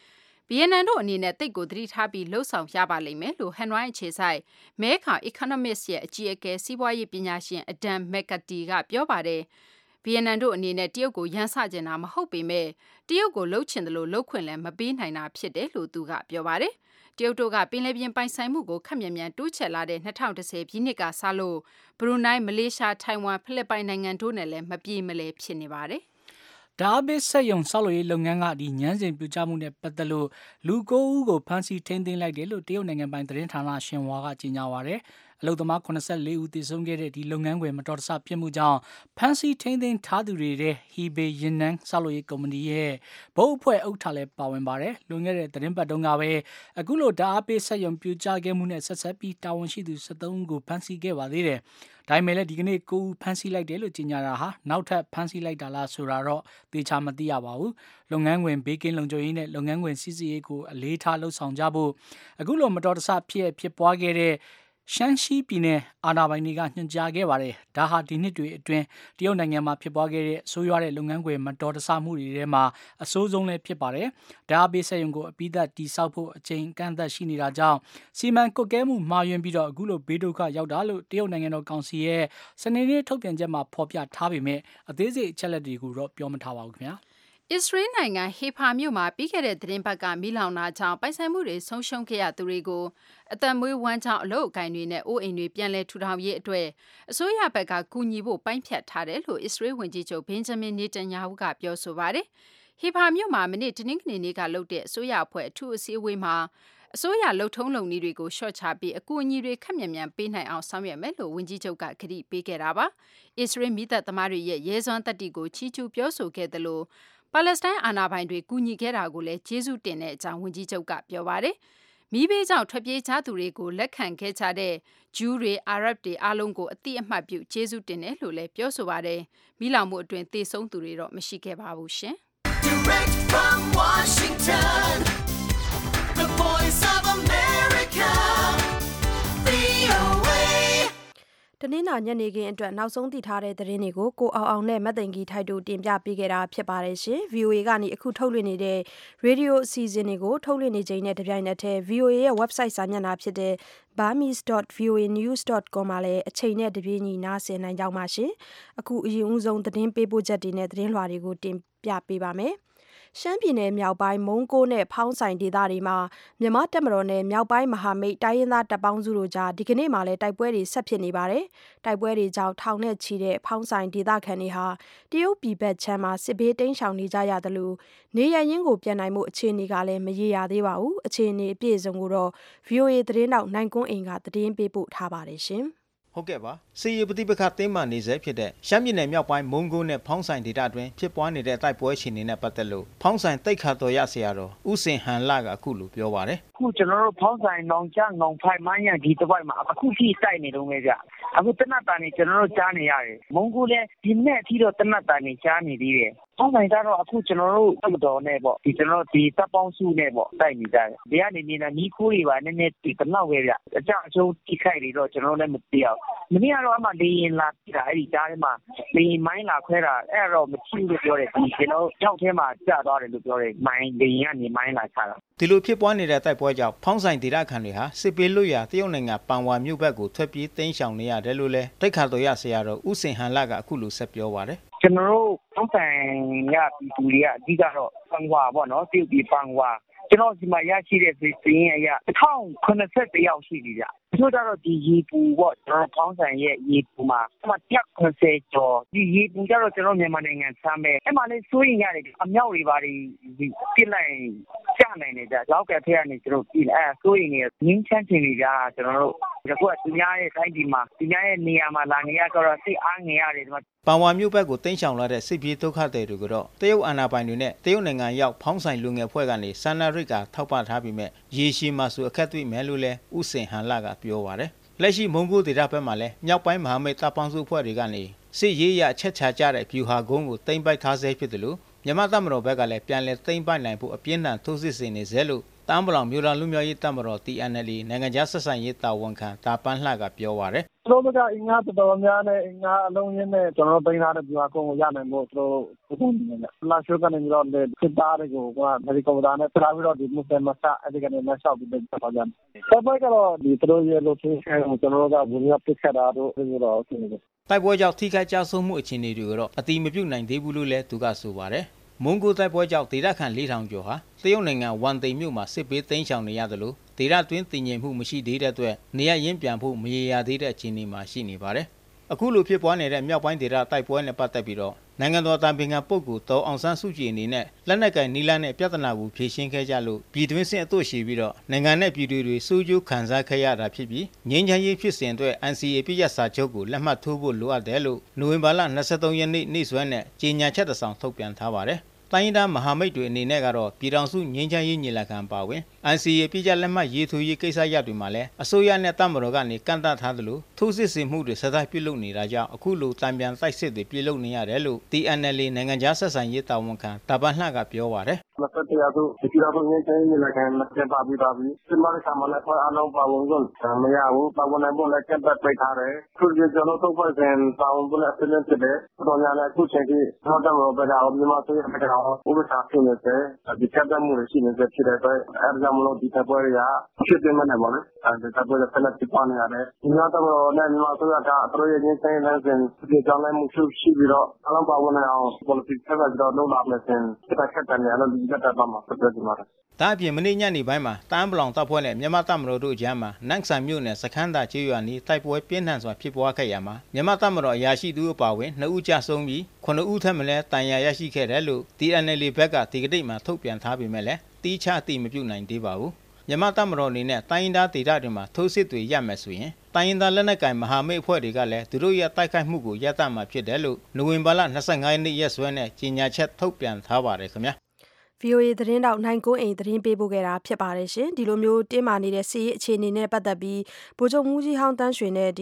ဗီယက်နမ်တို့အနေနဲ့တိတ်ကိုသတိထားပြီးလှုပ်ဆောင်ရပါလိမ့်မယ်လို့ဟန်နဝိုင်းအခြေဆိုင်မဲခေါင် Economist ရဲ့အကြီးအကဲစီးပွားရေးပညာရှင်အဒမ်မက်ကတီကပြောပါတယ်ဗီယက်နမ်တို့အနေနဲ့တရုတ်ကိုရန်စကျင်တာမဟုတ်ပေမဲ့တရုတ်ကိုလှုပ်ချင်တယ်လို့လှုပ်ခွင့်လည်းမပေးနိုင်တာဖြစ်တယ်လို့သူကပြောပါတယ်တရုတ်တို့ကပင်လယ်ပြင်ပိုင်ဆိုင်မှုကိုခက်မြန်မြန်တိုးချဲ့လာတဲ့၂၀၁၀ပြည့်နှစ်ကစလို့ဘရူနိုင်းမလေးရှားထိုင်ဝမ်ဖိလစ်ပိုင်နိုင်ငံတို့နဲ့လည်းမပြေမလဲဖြစ်နေပါတယ်ဒါအပိဆက်ယုံဆောက်လုပ်ရေးလုပ်ငန်းကဒီညမ်းစင်ပြကြမှုနဲ့ပတ်သက်လို့လူကိုဦးကိုဖမ်းဆီးထိန်းသိမ်းလိုက်တယ်လို့တရုတ်နိုင်ငံပိုင်သတင်းဌာနရှင်ဟွာကကြေညာပါရယ်အလုပ်သမားeighty-fourဦးတည်ဆုံးခဲ့တဲ့ဒီလုပ်ငန်းခွင်မတော်တဆဖြစ်မှုကြောင့်ဖမ်းဆီးထိန်းသိမ်းထားသူတွေတဲ့ဟီဘေယင်နန်ဆောက်လုပ်ရေးကုမ္ပဏီရဲ့ဘုတ်အဖွဲ့ဥက္ကဋ္ဌလည်းပါဝင်ပါတယ်လွန်ခဲ့တဲ့သတင်းပတ်တုန်းကပဲအခုလိုဒါအပိဆက်ယုံပြကြခဲ့မှုနဲ့ဆက်ဆက်ပြီးတာဝန်ရှိသူseventeenဦးကိုဖမ်းဆီးခဲ့ပါသေးတယ်ဒါပေမဲ့လည်းဒီကနေ့ကိုဦးဖမ်းဆီးလိုက်တယ်လို့ကြေညာတာဟာနောက်ထပ်ဖမ်းဆီးလိုက်တာလားဆိုတာတော့သေချာမသိရပါဘူးလုပ်ငန်းခွင်ဘေးကင်းလုံခြုံရေးနဲ့လုပ်ငန်းခွင်စီစီရေးကိုအလေးထားလှုပ်ဆောင်ကြဖို့အခုလိုမတော်တဆဖြစ်ဖြစ်ပွားခဲ့တဲ့ရှမ်းရှိပြည်နယ်အာဏာပိုင်တွေကညွှန်ကြားခဲ့ပါတယ်ဒါဟာဒီနှစ်တွေအတွင်းတရုတ်နိုင်ငံမှာဖြစ်ပွားခဲ့တဲ့ဆိုးရွားတဲ့လုပ်ငန်းခွင်မတော်တဆမှုတွေထဲမှာအဆိုးဆုံးလည်းဖြစ်ပါတယ်ဒါအပိဆက်ယုံကိုအပိသက်တိဆောက်ဖို့အချိန်ကန့်သက်ရှိနေတာကြောင့်စီမံကွပ်ကဲမှုမှာယွင်းပြီးတော့အခုလိုဘေးဒုက္ခရောက်တာလို့တရုတ်နိုင်ငံတော်ကောင်စီရဲ့စနေနေ့ထုတ်ပြန်ချက်မှာဖော်ပြထားပေမဲ့အသေးစိတ်အချက်လက်တွေကိုတော့ပြောမထားပါဘူးခင်ဗျာအစ္စရေးနိုင်ငံဟေဖာမြို့မှာပြီးခဲ့တဲ့သတင်းပတ်ကမိလောင်တာကြောင့်ပိုင်ဆိုင်မှုတွေဆုံးရှုံးခဲ့ရသူတွေကိုအသက်မွေးဝမ်းကြောင်းအလုပ်အကိုင်တွေနဲ့အိုးအိမ်တွေပြန်လည်ထူထောင်ရေးအတွက်အစိုးရဘက်ကကူညီဖို့ပိုင်းဖြတ်ထားတယ်လို့အစ္စရေးဝန်ကြီးချုပ်ဘင်ဂျမင်နေတန်ယာဟုကပြောဆိုပါတယ်။ဟေဖာမြို့မှာမနေ့တနင်္ဂနွေနေ့ကလုပ်တဲ့အစိုးရအဖွဲ့အထူးအစည်းအဝေးမှာအစိုးရလုံထုံးလုံနည်းတွေကိုရှော့ချပြီးအကူအညီတွေခက်မြန်မြန်ပေးနိုင်အောင်ဆောင်ရွက်မယ်လို့ဝန်ကြီးချုပ်ကကတိပေးခဲ့တာပါ။အစ္စရေးမိသက်သမားတွေရဲ့ရဲစွမ်းသတ္တိကိုချီးကျူးပြောဆိုခဲ့တယ်လို့ပါလက်စတိုင်းအာဏာပိုင်တွေကူညီခဲ့တာကိုလည်းကျေးဇူးတင်တဲ့အကြောင်းဝန်ကြီးချုပ်ကပြောပါတယ်။မိဘေးကြောင့်ထွက်ပြေးကြသူတွေကိုလက်ခံခဲ့ကြတဲ့ဂျူးတွေအာရပ်တွေအားလုံးကိုအတိအမှတ်ပြုကျေးဇူးတင်တယ်လို့လည်းပြောဆိုပါတယ်။မိလောင်မှုအတွင်းသေဆုံးသူတွေတော့မရှိခဲ့ပါဘူးရှင်။ Direct from Washington, the Voice of America, V O A တနင်္လာညနေခင်းအတွက်နောက်ဆုံးသိထားတဲ့သတင်းတွေကိုကိုအောင်အောင်နဲ့မတ်သိန်ကြီးထိုက်တို့တင်ပြပေးခဲ့တာဖြစ်ပါတယ်ရှင် V O A ကနေအခုထုတ်လွှင့်နေတဲ့ Radio အစီအစဉ်တွေကိုထုတ်လွှင့်နေချိန်နဲ့တပြိုင်နက်တည်း V O A ရဲ့ website စာမျက်နှာဖြစ်တဲ့ burmese dot v o a news dot com မှာလည်းအချိန်နဲ့တပြေးညီနားဆင်နိုင်ကြပါရှင်အခုအရင်ဦးဆုံးသတင်းပေးပို့ချက်တွေနဲ့သတင်းလွှာတွေကိုတင်ပြပေးပါမယ်ရှမ်းပြည်နယ်မြောက်ပိုင်းမုံကိုနဲ့ဖောင်းဆိုင်ဒေသတွေမှာမြန်မာတပ်မတော်နဲ့မြောက်ပိုင်းမဟာမိတ်တိုင်းရင်းသားတပ်ပေါင်းစုတို့ကြားဒီကနေ့မှလည်းတိုက်ပွဲတွေဆက်ဖြစ်နေပါတယ်။တိုက်ပွဲတွေကြောင့်ထောင်နဲ့ချီတဲ့ဖောင်းဆိုင်ဒေသခံတွေဟာတရုတ်ပြည်ဘက်ချမ်းမှာစစ်ဘေးတိမ်းရှောင်နေကြရတယ်လို့နေရရင်းကိုပြန်နိုင်မှုအခြေအနေကလည်းမရေရာသေးပါဘူး။အခြေအနေအပြည့်အစုံကိုတော့ V O A သတင်းတောက်နိုင်ကွန်းအိမ်ကသတင်းပေးပို့ထားပါတယ်ရှင်။ဟုတ်ကဲ့ပါစီရီပတိပခတင်းမှနေစေဖြစ်တဲ့ရှမ်းပြည်နယ်မြောက်ပိုင်းမုံကိုနဲ့ဖောင်းဆိုင်ဒေသအတွင်းဖြစ်ပွားနေတဲ့တိုက်ပွဲရှင်တွေနဲ့ပတ်သက်လို့ဖောင်းဆိုင်တိတ်ခါတော်ရဆရာတော်ဦးစင်ဟန်လကအခုလိုပြောပါတယ်အခုကျွန်တော်တို့ဖောင်းဆိုင်နောင်ချငုံဖိုင်မန်းရဒီတစ်ပိုက်မှာအခုထိတိုက်နေတော့မယ်ဗျအခုတနတ်တန်နေကျွန်တော်တို့ကြားနေရတယ်မုံကိုလည်းဒီနေ့အထိတော့တနတ်တန်နေကြားနေသေးတယ်ဖောင်းဆိုင်ကတော့အခုကျွန်တော်တို့တက်တော်နဲ့ပေါ့ဒီကျွန်တော်တို့ဒီတပ်ပေါင်းစုနဲ့ပေါ့တိုက်နေကြတယ်ဒီကနေနေတာနီးခိုးတွေပါနည်းနည်းဒီတလောက်ပဲဗျအကြအကျုံးထိခိုက်တွေတော့ကျွန်တော်လည်းမသိအောင်မနေ့ကတော့အမှလေရင်လာပြတာအဲ့ဒီကြားထဲမှာလေရင်မိုင်းလာခွဲတာအဲ့တော့မချီလို့ပြောတယ်ဒီကျွန်တော်ကြောက်ထဲမှာကျသွားတယ်လို့ပြောတယ်မိုင်းလေရင်ကနေမိုင်းလာချတာဒီလိုဖြစ်ပွားနေတဲ့တိုက်ပွဲကြောင့်ဖောင်းဆိုင်ဒေသခံတွေဟာစစ်ပေးလွတ်ရာတရုတ်နိုင်ငံပန်ဝါမြို့ဘက်ကိုထွက်ပြေးတိမ်းရှောင်နေရတယ်လို့လည်းတိတ်ခါတော်ရဆရာတော်ဦးစင်ဟန်လကအခုလိုဆက်ပြောပါတယ်ကျွန်တော်တို့ဖောင်းဆိုင်ရပြည်သူတွေကအဓိကတော့ပန်ဝါပေါ့နော်တရုတ်ပြည်ပန်ဝါကျွန်တော်ဒီမှာရရှိတဲ့စီးရင်အရone thousand seventyယောက်ရှိပြီဗျဆိုတော့ဒီရေပူပေါ့ကျွန်တော်ဖောင်းဆိုင်ရဲ့ရေပူမှာအမှone hundred fiftyကျော်ဒီရေပူကြတော့ကျွန်တော်မြန်မာနိုင်ငံဆမ်းပဲအဲ့မှာလည်းစိုးရင်ရတယ်အမြောက်တွေပါတွေပြစ်လိုက်ကျနိုင်နေကြရောက်ကထက်ကနေကျွန်တော်ပြည်အဲစိုးရင်နေငင်းချမ်းချင်နေကြကျွန်တော်တို့ဒီကွက်သူများရဲ့တိုင်းပြည်မှာသူများရဲ့နေရာမှာလာနေရတော့စိတ်အားငယ်ရတယ်ဒီမှာပန်ဝါမြို့ဘက်ကိုတင်းရှောင်လာတဲ့စစ်ပြေးဒုက္ခသည်တွေကတော့တရုတ်အာဏာပိုင်တွေနဲ့တရုတ်နိုင်ငံရောက်ဖောင်းဆိုင်လူငယ်ဖွဲ့ကနေဆန္ဒရိတ်ကထောက်ပံ့ထားပြီးမဲ့ရေရှည်မှာဆိုအခက်တွေ့မယ်လို့လည်းဦးစင်ဟန်လကပြောပါတယ်လက်ရှိမုံကိုဒေသဘက်မှာလည်းမြောက်ပိုင်းမဟာမိတ်တပ်ပေါင်းစုဖွဲ့တွေကနေစစ်ရေးရချက်ချကြတဲ့ဗျူဟာကုန်းကိုတင်ပိုက်ထားဆဲဖြစ်တယ်လို့မြန်မာတပ်မတော်ဘက်ကလည်းပြန်လည်တင်ပိုက်နိုင်ဖို့အပြင်းထန်ထိုးစစ်ဆင်နေစေလို့တမ်ဘလောင်မြို့တော်လူမျိုးရေးတပ်မတော် T N L နိုင်ငံခြားဆက်ဆံရေးတာဝန်ခံတာပန်းလှကပြောပါရယ်တတို့ကအင်္ဂါတော်တော်များနဲ့အင်္ဂါအလုံးရင်းနဲ့ကျွန်တော်တို့တိုင်းသားတဲ့ဒီမှာကိုရနိုင်ဖို့တို့ပုံပုံနေတယ်လာရှိုးကနေပြီးတော့စစ်သားတွေကိုကမေရီကောဒါနဲ့ပြလာပြီးတော့ဒီမွတ်စလင်မဆာအဲ့ဒီကနေလက်လျှောက်ပြီးတော့ပါကြတယ်။ဆက်ပွဲကတော့ဒီတို့ရဲ့ location ကိုကျွန်တော်တို့ကဝင်ရောက်ပစ်ခတ်တာတို့ပြီးတော့ဆင်းနေတယ်။တိုက်ပွဲကြောင့်ထိခိုက်ကြဆုံးမှုအခြေအနေတွေကတော့အတိမပြုတ်နိုင်သေးဘူးလို့လည်းသူကဆိုပါတယ်။မွန်ဂိုတိုက်ပွဲကြောင့်ဒေသခံလေးထောင်ကျော်ဟာတရုတ်နိုင်ငံဝန်သိမ်မြို့မှာစစ်ပေးသိမ်းရှောင်နေရတယ်လို့ဒေသတွင်းတည်ငြိမ်မှုမရှိသေးတဲ့အတွက်နေရရင်းပြန်ဖို့မရေရာသေးတဲ့အခြေအနေမှာရှိနေပါတယ်။အခုလိုဖြစ်ပွားနေတဲ့မြောက်ပိုင်းဒေသတိုက်ပွဲနဲ့ပတ်သက်ပြီးတော့နိုင်ငံတော်တာဝန်ခံပုဂ္ဂိုလ်ဒေါ်အောင်ဆန်းစုကြည်အနေနဲ့လက်နက်ကင်နီလာနဲ့ပြဿနာကိုဖြေရှင်းခဲ့ကြလို့ပြည်တွင်းစစ်အသွရှိပြီးတော့နိုင်ငံနဲ့ပြည်သူတွေစိုးကျိုးခံစားခဲ့ရတာဖြစ်ပြီးငြိမ်းချမ်းရေးဖြစ်စဉ်အတွက် N C A ပြည့်ရစာချုပ်ကိုလက်မှတ်ထိုးဖို့လိုအပ်တယ်လို့နိုဝင်ဘာလ၂၃ရက်နေ့နေ့စွဲနဲ့ကြေညာချက်တစ်စောင်ထုတ်ပြန်ထားပါတယ်။တိုင်းဒေသမဟာမိတ်တွေအနေနဲ့ကတော့ပြည်ထောင်စုငြိမ်းချမ်းရေးညီလာခံပါဝင် N C A ပြည့်ကြလက်မှတ်ရေးထိုးရေးကိစ္စရပ်တွေမှာလည်းအစိုးရနဲ့တပ်မတော်ကနေကန့်သတ်ထားသလိုထိုးစစ်ဆင်မှုတွေဆက်တိုက်ပြုလုပ်နေတာကြောင့်အခုလိုတံပြန်တိုက်စစ်တွေပြုလုပ်နေရတယ်လို့ T N L A နိုင်ငံခြားဆက်ဆံရေးတာဝန်ခံတာပန်လှကပြောပါတယ်မစတဲ့ရတော့ဒီပြည်တော်ငင်းချင်းညီလာခံမှာကျပါပြီးပါပြီစမရဆာမလည်းဖွဲ့အလုံးပါဝင်လို့မရဘူးပါဝင်နိုင်ဖို့လည်းကန့်သတ်ပိတ်ထားတယ်သူတို့ကျွန်တော်တို့ဖွဲ့စဉ်ပါဝင်ဖို့လည်းအဆင်သင့်ဖြစ်တယ်တော်များလည်းအခုချိန်ထိတော့တော့ဘယ်တော့မြန်မာဆိုရတဲ့ကောင်ဥပစာဖြစ်နေတယ်ဒီကန့်သတ်မှုတွေရှိနေတဲ့ဖြစ်တဲ့အတွက်အဲဒါကြောင့်မလို့ဒီတပ်ပွဲတွေကဖြစ်နေမှာပါလေအဲဒီတပ်ပွဲတွေဆက်လက်ဖြစ်ပွားနေရတယ်ဒီတော့တော့လည်းမြန်မာဆိုရတာသူတို့ရဲ့ငင်းချင်းလည်းစဉ်ဒီကြောင့်လည်းမှုရှိပြီးတော့အလုံးပါဝင်နိုင်အောင် politics ဆက်လက်တော့လုပ်လာမယ်စဉ်တစ်ခါခက်တယ်လည်းဒီကတည်းကမှဆက်ပြီးမှာဒါအပြင်မနေ့ညနေပိုင်းမှာတန်းပလောင်တပ်ဖွဲ့နဲ့မြန်မာတပ်မတော်တို့ကြားမှာနန့်ဆန်မြို့နယ်စခန်းသာကျေးရွာနီးတိုက်ပွဲပြင်းထန်စွာဖြစ်ပွားခဲ့ရမှာမြန်မာတပ်မတော်အရာရှိသူအပါအဝင်နှစ်ဦးကြာဆုံးပြီးခုနှစ်ဦးထက်မလဲတန်ရာရရှိခဲ့တယ်လို့ T N L A ဘက်ကဒီကနေ့မှထုတ်ပြန်ထားပေမဲ့လည်းတီးခြားအတိမပြုတ်နိုင်သေးပါဘူးမြန်မာတပ်မတော်အနေနဲ့တိုင်းရင်းသားဒေသတွေမှာထိုးစစ်တွေရမယ်ဆိုရင်တိုင်းရင်းသားလက်နက်ကိုင်မဟာမိတ်အဖွဲ့တွေကလည်းသူတို့ရဲ့တိုက်ခိုက်မှုကိုရပ်တန့်မှာဖြစ်တယ်လို့နိုဝင်ဘာလ၂၅ရက်နေ့ရက်စွဲနဲ့ကြေညာချက်ထုတ်ပြန်ထားပါတယ်ခင်ဗျာဗီအိုအေသတင်းတောက်နိုင်ကိုအိမ်သတင်းပေးပို့ခဲ့တာဖြစ်ပါတယ်ရှင်ဒီလိုမျိုးတင်းမာနေတဲ့စီးအခြေအနေနဲ့ပတ်သက်ပြီးဗိုလ်ချုပ်မူကြီးဟောင်းတန်းရွှေနဲ့ဒီ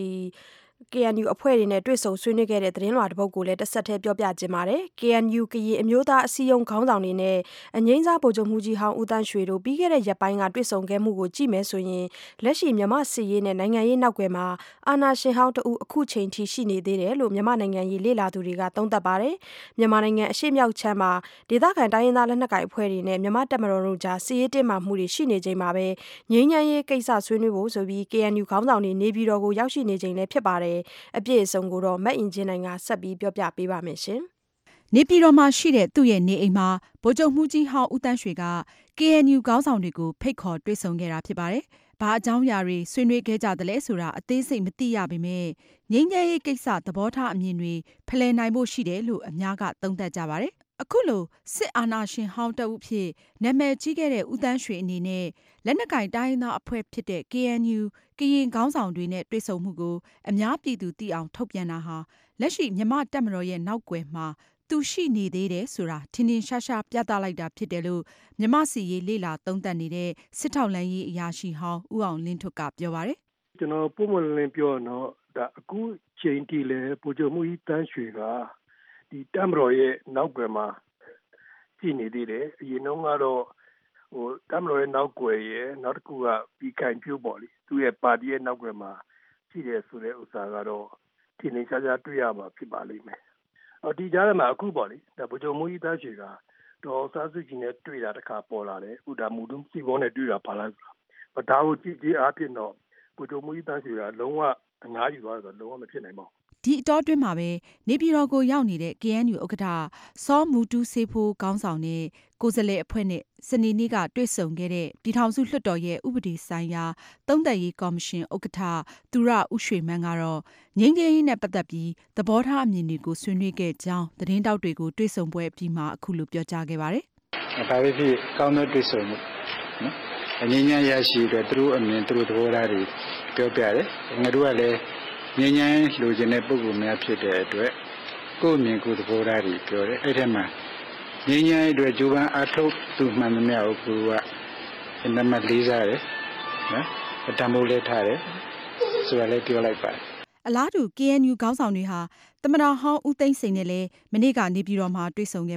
K N U အဖွဲ့တွေနဲ့တွေ့ဆုံဆွေးနွေးခဲ့တဲ့သတင်းလွှာတစ်ပုဒ်ကိုလည်းတစ်ဆက်တည်းပြောပြခြင်းပါတယ် K N U ကရင်အမျိုးသားအစည်းအရုံးခေါင်းဆောင်တွေနဲ့အငိမ့်စားဗိုလ်ချုပ်မူကြီးဟောင်းဦးတန်းရွှေတို့ပြီးခဲ့တဲ့ရက်ပိုင်းကတွေ့ဆုံခဲ့မှုကိုကြည့်မယ်ဆိုရင်လက်ရှိမြန်မာစစ်ရေးနဲ့နိုင်ငံရေးနောက်ွယ်မှာအာဏာရှင်ဟောင်းတဦးအခုချိန်ထိရှိနေသေးတယ်လို့မြန်မာနိုင်ငံရေးလေ့လာသူတွေကသုံးသပ်ပါတယ်မြန်မာနိုင်ငံအရှေ့မြောက်ချမ်းမှာဒေသခံတိုင်းရင်းသားလက်နက်ကိုင်အဖွဲ့တွေနဲ့မြန်မာတပ်မတော်တို့ကြားစစ်ရေးတင်းမာမှုတွေရှိနေချိန်မှာပဲငြိမ်းချမ်းရေးကိစ္စဆွေးနွေးဖို့ဆိုပြီး K N U ခေါင်းဆောင်တွေနေပြည်တော်ကိုရောက်ရှိနေချိန်လည်းဖြစ်ပါတယ်အပြည့်အစုံကိုတော့မတ်အင်ဂျင်နိုင်ကဆက်ပြီးပြောပြပေးပါမယ်ရှင်။နေပြည်တော်မှာရှိတဲ့သူ့ရဲ့နေအိမ်မှာဗိုလ်ချုပ်မှူးကြီးဟောင်းဦးတန်းရွှေက K N U ခေါင်းဆောင်တွေကိုဖိတ်ခေါ်တွေ့ဆုံခဲ့တာဖြစ်ပါတယ်။ဘာအကြောင်းအရာတွေဆွေးနွေးခဲ့ကြသလဲဆိုတာအသေးစိတ်မသိရပေမဲ့ငြိမ်းချမ်းရေးကိစ္စသဘောထားအမြင်တွေဖလှယ်နိုင်ဖို့ရှိတယ်လို့အများကသုံးသပ်ကြပါတယ်။အခုလိုစစ်အာဏာရှင်ဟောင်းတဦးဖြစ်နာမည်ကြီးခဲ့တဲ့ဦးတန်းရွှေအနေနဲ့လက်နက်ကင်တိုင်းသားအဖွဲ့ဖြစ်တဲ့ K N U ကရင်ခေါင်းဆောင်တွေနဲ့တွေ့ဆုံမှုကိုအများပြည်သူသိအောင်ထုတ်ပြန်တာဟာလက်ရှိမြန်မာတပ်မတော်ရဲ့နောက်ွယ်မှာသူရှိနေသေးတယ်ဆိုတာထင်ထင်ရှားရှားပြသလိုက်တာဖြစ်တယ်လို့မြန်မာစီရေးလေ့လာသုံးသပ်နေတဲ့စစ်ထောက်လှမ်းရေးအရာရှိဟောင်းဦးအောင်လင်းထွတ်ကပြောပါတယ်။ကျွန်တော်ပုံမှန်လင်းပြောတော့ဒါအခုချိန်ထိလဲဗိုလ်ချုပ်မှုကြီးတန်းရွှေကဒီတပ်မတော်ရဲ့နောက်ွယ်မှာရှိနေသေးတယ်။အရင်တော့ကတော့ဟိုတပ်မတော်ရဲ့နောက်ွယ်ရဲ့နောက်တစ်ခုကပြီးခိုင်ပြုတ်ပေါ့လေသူ့ရဲ့ပါတီရဲ့နောက်ွယ်မှာရှိတယ်ဆိုတဲ့ဥစ္စာကတော့ထင်ထင်ရှားရှားတွေ့ရမှာဖြစ်ပါလိမ့်မယ်။အော်ဒီကြားထဲမှာအခုပေါ့လေဒါဗိုလ်ချုပ်မှုကြီးတန်းရွှေကဒေါ်စားစုကြည်နဲ့တွေ့တာတစ်ခါပေါ်လာတယ်။ဥဒါမူတုံးစီဘောနဲ့တွေ့တာပါလားဆိုတာ။ဒါကိုကြည့်ကြည့်အားဖြင့်တော့ဗိုလ်ချုပ်မှုကြီးတန်းရွှေကလုံးဝအငားယူသွားတယ်ဆိုတော့လုံးဝမဖြစ်နိုင်ပါဘူး။ဒီအတောအတွင်းမှာပဲနေပြည်တော်ကိုရောက်နေတဲ့ K N U ဥက္ကဋ္ဌစောမူတူးစေးဖိုးခေါင်းဆောင်တဲ့ကိုယ်စားလှယ်အဖွဲ့နဲ့စနေနေ့ကတွေ့ဆုံခဲ့တဲ့ပြည်ထောင်စုလွှတ်တော်ရဲ့ဥပဒေဆိုင်ရာသုံးသပ်ရေးကော်မရှင်ဥက္ကဋ္ဌသူရဦးရွှေမန်းကတော့ငြိမ်းချမ်းရေးနဲ့ပတ်သက်ပြီးသဘောထားအမြင်တွေကိုဆွေးနွေးခဲ့ကြောင်းသတင်းတောက်တွေကိုတွေ့ဆုံပွဲအပြီးမှာအခုလိုပြောကြားခဲ့ပါတယ်။ဒါပဲဖြစ်ကောင်းတဲ့တွေ့ဆုံမှုနော်။အငြိမ်းချမ်းရရှိတဲ့သူတို့အမြင်သူတို့သဘောထားတွေပြောပြတယ်။ငါတို့ကလည်းငြိမ်းချမ်းလိုချင်တဲ့ပုဂ္ဂိုလ်များဖြစ်တဲ့အတွက်ကိုယ့်အမြင်ကိုယ်သဘောထားတွေပြောတယ်။အဲ့ထက်မှာငြိမ်းချမ်းရေးအတွက်ဂျိုးပန်းအထုတ်သူမှန်သမျှကိုကိုကအနမလေးစားတယ်နော်။အတမိုးလေးထားတယ်ဆိုတာလည်းပြောလိုက်ပါတယ်။အလားတူ K N U ခေါင်းဆောင်တွေဟာသမ္မတဟောင်းဦးသိန်းစိန်နဲ့လည်းမနေ့ကနေပြည်တော်မှာတွေ့ဆုံခဲ့ပါတယ်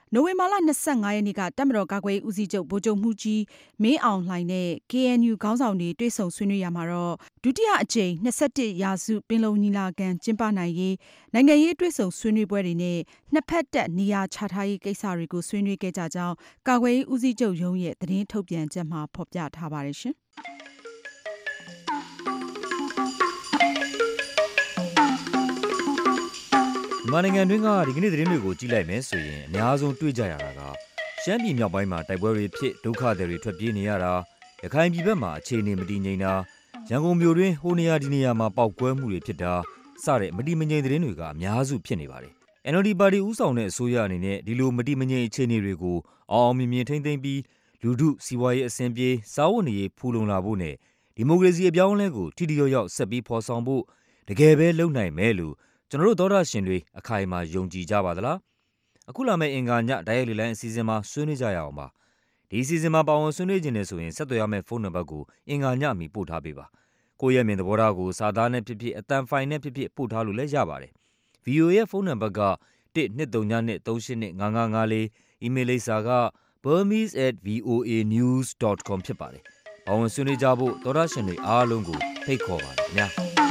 နိုဝင်ဘာလ၂၅ရက်နေ့ကတပ်မတော်ကာကွယ်ရေးဦးစီးချုပ်ဗိုလ်ချုပ်မှူးကြီးမင်းအောင်လှိုင်နဲ့ ကေအန်ယူ ခေါင်းဆောင်တွေတွေ့ဆုံဆွေးနွေးရမှာတော့ဒုတိယအကြိမ်၂၁ရာစုပင်လုံညီလာခံကျင်းပနိုင်ရေးနိုင်ငံရေးတွေ့ဆုံဆွေးနွေးပွဲတွေနဲ့နှစ်ဖက်တပ်နေရာချထားရေးကိစ္စတွေကိုဆွေးနွေးခဲ့ကြကြောင်းကာကွယ်ရေးဦးစီးချုပ်ရုံးရဲ့သတင်းထုတ်ပြန်ချက်မှာဖော်ပြထားပါတယ်ရှင်မြန်မာနိုင်ငံတွင်းကဒီကနေ့သတင်းတွေကိုကြည့်လိုက်မယ်ဆိုရင်အများဆုံးတွေ့ကြရတာကရှမ်းပြည်မြောက်ပိုင်းမှာတိုက်ပွဲတွေဖြစ်ဒုက္ခသည်တွေထွက်ပြေးနေရတာရခိုင်ပြည်ဘက်မှာအခြေအနေမတည်ငြိမ်တာရန်ကုန်မြို့တွင်းဟိုနေရာဒီနေရာမှာပေါက်ကွဲမှုတွေဖြစ်တာစတဲ့မတည်မငြိမ်သတင်းတွေကအများစုဖြစ်နေပါတယ်။ အန် အယ်လ် ဒီ ပါတီဦးဆောင်တဲ့အစိုးရအနေနဲ့ဒီလိုမတည်မငြိမ်အခြေအနေတွေကိုအောင်အောင်မြင်မြင်ထိန်းသိမ်းပြီးလူထုစီးပွားရေးအဆင်ပြေစားဝတ်နေရေးဖူလုံလာဖို့နဲ့ဒီမိုကရေစီအပြောင်းအလဲကိုထိထိရောက်ရောက်ဆက်ပြီးဖော်ဆောင်ဖို့တကယ်ပဲလုပ်နိုင်မယ်လို့ကျွန်တော်တို့သောတာရှင်တွေအခိုင်အမာယုံကြည်ကြပါသလားအခုလာမယ့်အင်္ဂါညတိုက်ရိုက်လေလိုင်းအစီအစဉ်မှာဆွေးနွေးကြရအောင်ပါဒီအစီအစဉ်မှာပါဝင်ဆွေးနွေးခြင်းနဲ့ဆိုရင်ဆက်သွယ်ရမယ့်ဖုန်းနံပါတ်ကိုအင်္ဂါညမီပို့ထားပေးပါကိုယ့်ရဲ့မြင်သဘောထားကိုစာသားနဲ့ဖြစ်ဖြစ်အသံဖိုင်နဲ့ဖြစ်ဖြစ်ပို့ထားလို့လည်းရပါတယ် ဗီအိုအေ ရဲ့ဖုန်းနံပါတ်ကone two three two two three eight two five five five fourအီးမေးလ်လိပ်စာက burmese at voanews dot com ဖြစ်ပါတယ်ပါဝင်ဆွေးနွေးကြဖို့သောတာရှင်တွေအားလုံးကိုဖိတ်ခေါ်ပါတယ်ခင်ဗျာ